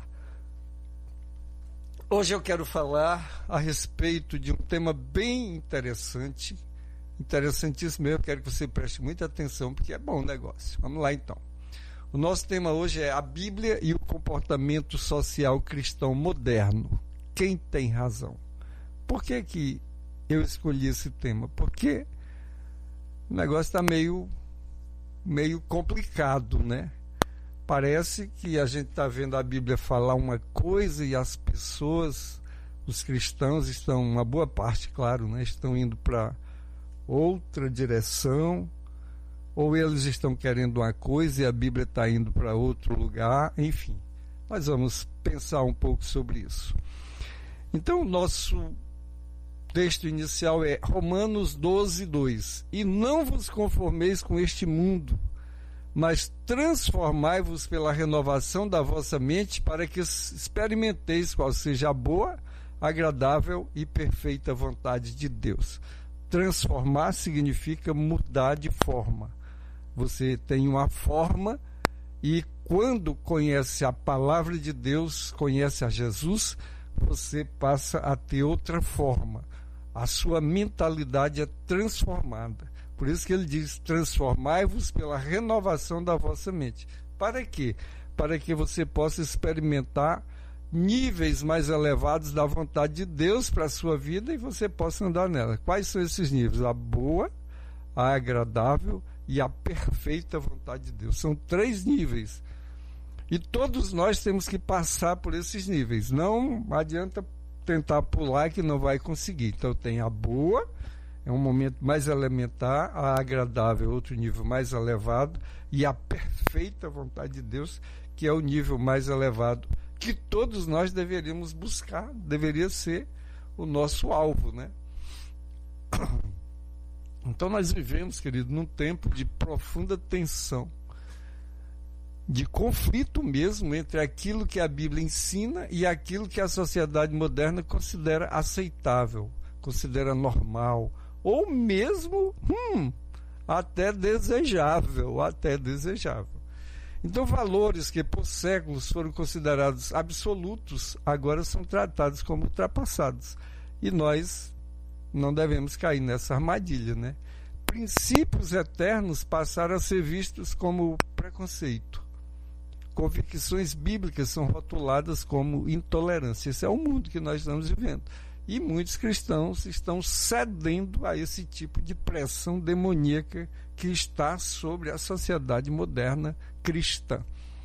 Hoje eu quero falar a respeito de um tema bem interessante, interessantíssimo mesmo, quero que você preste muita atenção, porque é bom o negócio. Vamos lá então. O nosso tema hoje é a Bíblia e o comportamento social cristão moderno. Quem tem razão? Por que que eu escolhi esse tema? Porque o negócio está meio, meio complicado, né? Parece que a gente está vendo a Bíblia falar uma coisa e as pessoas, os cristãos estão, uma boa parte, claro, né, estão indo para outra direção, ou eles estão querendo uma coisa e a Bíblia está indo para outro lugar, enfim. Nós vamos pensar um pouco sobre isso. Então, o nosso texto inicial é Romanos doze, dois. E não vos conformeis com este mundo, mas transformai-vos pela renovação da vossa mente, para que experimenteis qual seja a boa, agradável e perfeita vontade de Deus. Transformar significa mudar de forma. Você tem uma forma e quando conhece a palavra de Deus, conhece a Jesus, você passa a ter outra forma. A sua mentalidade é transformada. Por isso que ele diz, transformai-vos pela renovação da vossa mente. Para quê? Para que você possa experimentar níveis mais elevados da vontade de Deus para a sua vida e você possa andar nela. Quais são esses níveis? A boa, a agradável e a perfeita vontade de Deus. São três níveis. E todos nós temos que passar por esses níveis. Não adianta tentar pular que não vai conseguir. Então tem a boa, é um momento mais elementar, a agradável, outro nível mais elevado, e a perfeita vontade de Deus, que é o nível mais elevado, que todos nós deveríamos buscar, deveria ser o nosso alvo, né? Então nós vivemos, querido, num tempo de profunda tensão, de conflito mesmo entre aquilo que a Bíblia ensina e aquilo que a sociedade moderna considera aceitável, considera normal, ou mesmo hum, até desejável, até desejável. Então valores que por séculos foram considerados absolutos, agora são tratados como ultrapassados. E nós não devemos cair nessa armadilha, né? Princípios eternos passaram a ser vistos como preconceito. Convicções bíblicas são rotuladas como intolerância. Esse é o mundo que nós estamos vivendo. E muitos cristãos estão cedendo a esse tipo de pressão demoníaca que está sobre a sociedade moderna cristã.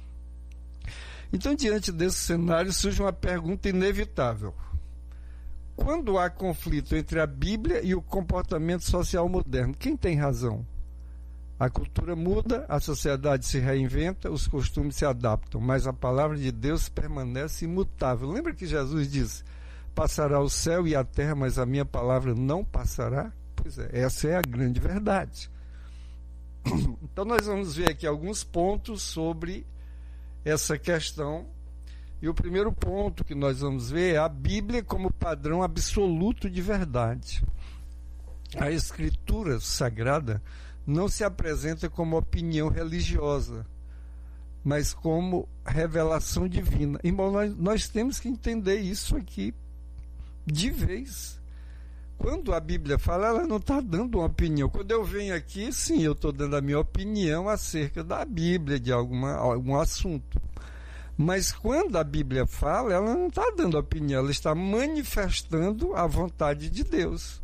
Então, diante desse cenário, surge uma pergunta inevitável. Quando há conflito entre a Bíblia e o comportamento social moderno, quem tem razão? A cultura muda, a sociedade se reinventa, os costumes se adaptam, mas a palavra de Deus permanece imutável. Lembra que Jesus disse: passará o céu e a terra, mas a minha palavra não passará? Pois é, essa é a grande verdade. Então nós vamos ver aqui alguns pontos sobre essa questão. E o primeiro ponto que nós vamos ver é a Bíblia como padrão absoluto de verdade. A Escritura Sagrada não se apresenta como opinião religiosa, mas como revelação divina. Irmão, nós, nós temos que entender isso aqui de vez. Quando a Bíblia fala, ela não está dando uma opinião. Quando eu venho aqui, sim, eu estou dando a minha opinião acerca da Bíblia, de alguma, algum assunto. Mas quando a Bíblia fala, ela não está dando opinião, ela está manifestando a vontade de Deus.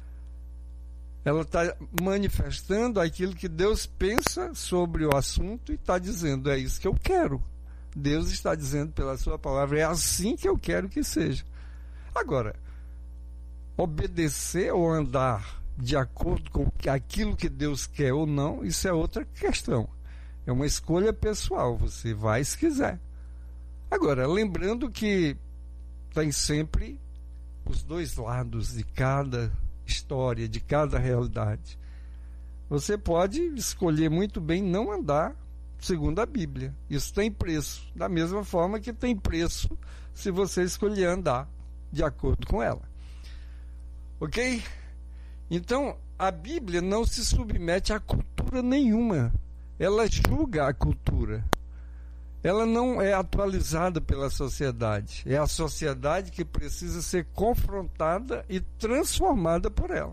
Ela está manifestando aquilo que Deus pensa sobre o assunto e está dizendo: é isso que eu quero. Deus está dizendo pela sua palavra: é assim que eu quero que seja. Agora, obedecer ou andar de acordo com aquilo que Deus quer ou não, isso é outra questão. É uma escolha pessoal, você vai se quiser. Agora, lembrando que tem sempre os dois lados de cada história, de cada realidade. Você pode escolher muito bem não andar segundo a Bíblia. Isso tem preço, da mesma forma que tem preço se você escolher andar de acordo com ela. Ok? Então, a Bíblia não se submete a cultura nenhuma. Ela julga a cultura. Ela não é atualizada pela sociedade. É a sociedade que precisa ser confrontada e transformada por ela.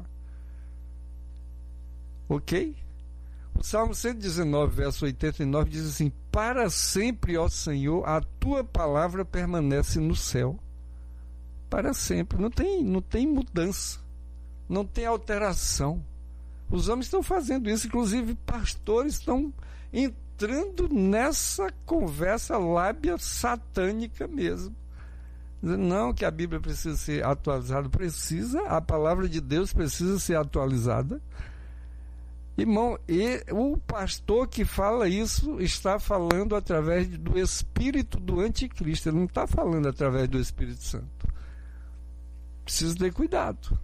Ok? O Salmo cento e dezenove, verso oitenta e nove, diz assim: para sempre, ó Senhor, a tua palavra permanece no céu. Para sempre. Não tem, não tem mudança. Não tem alteração. Os homens estão fazendo isso, inclusive pastores estão entrando nessa conversa lábia satânica mesmo. Não que a Bíblia precisa ser atualizada, precisa, a palavra de Deus precisa ser atualizada. Irmão, e o pastor que fala isso está falando através do espírito do anticristo, ele não está falando através do Espírito Santo. Precisa ter cuidado.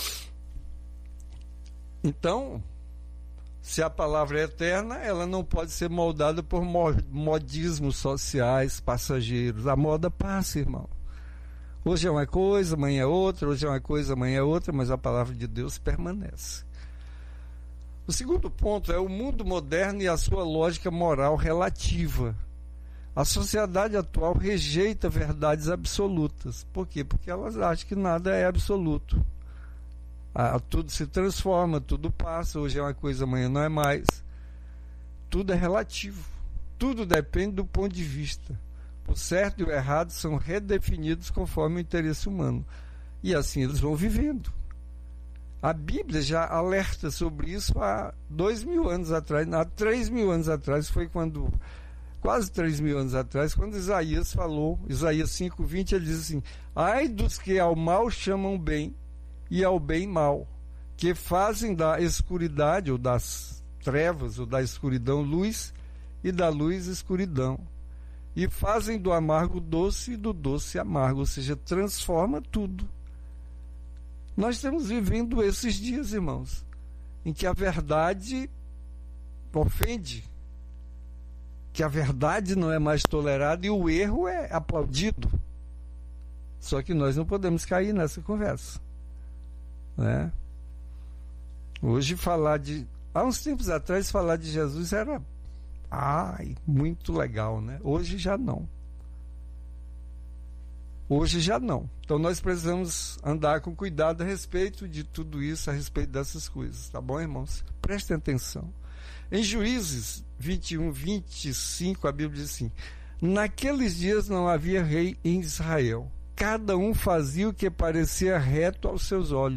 Então, se a palavra é eterna, ela não pode ser moldada por modismos sociais passageiros. A moda passa, irmão. Hoje é uma coisa, amanhã é outra, hoje é uma coisa, amanhã é outra, mas a palavra de Deus permanece. O segundo ponto é o mundo moderno e a sua lógica moral relativa. A sociedade atual rejeita verdades absolutas. Por quê? Porque elas acham que nada é absoluto. Ah, tudo se transforma, tudo passa, hoje é uma coisa, amanhã não é mais. Tudo é relativo. Tudo depende do ponto de vista. O certo e o errado são redefinidos conforme o interesse humano. E assim eles vão vivendo. A Bíblia já alerta sobre isso há dois mil anos atrás, há três mil anos atrás, foi quando quase três mil anos atrás, quando Isaías falou, Isaías cinco, vinte, ele diz assim: ai dos que ao mal chamam bem e ao bem mal, que fazem da escuridade, ou das trevas, ou da escuridão, luz, e da luz, escuridão. E fazem do amargo doce e do doce amargo, ou seja, transforma tudo. Nós estamos vivendo esses dias, irmãos, em que a verdade ofende, que a verdade não é mais tolerada e o erro é aplaudido. Só que nós não podemos cair nessa conversa, né? Hoje falar de... Há uns tempos atrás falar de Jesus era ai, muito legal, né? Hoje já não. Hoje já não. Então nós precisamos andar com cuidado a respeito de tudo isso, a respeito dessas coisas, tá bom, irmãos? Prestem atenção. Em Juízes vinte e um, vinte e cinco, a Bíblia diz assim: naqueles dias não havia rei em Israel. Cada um fazia o que parecia reto aos seus olhos.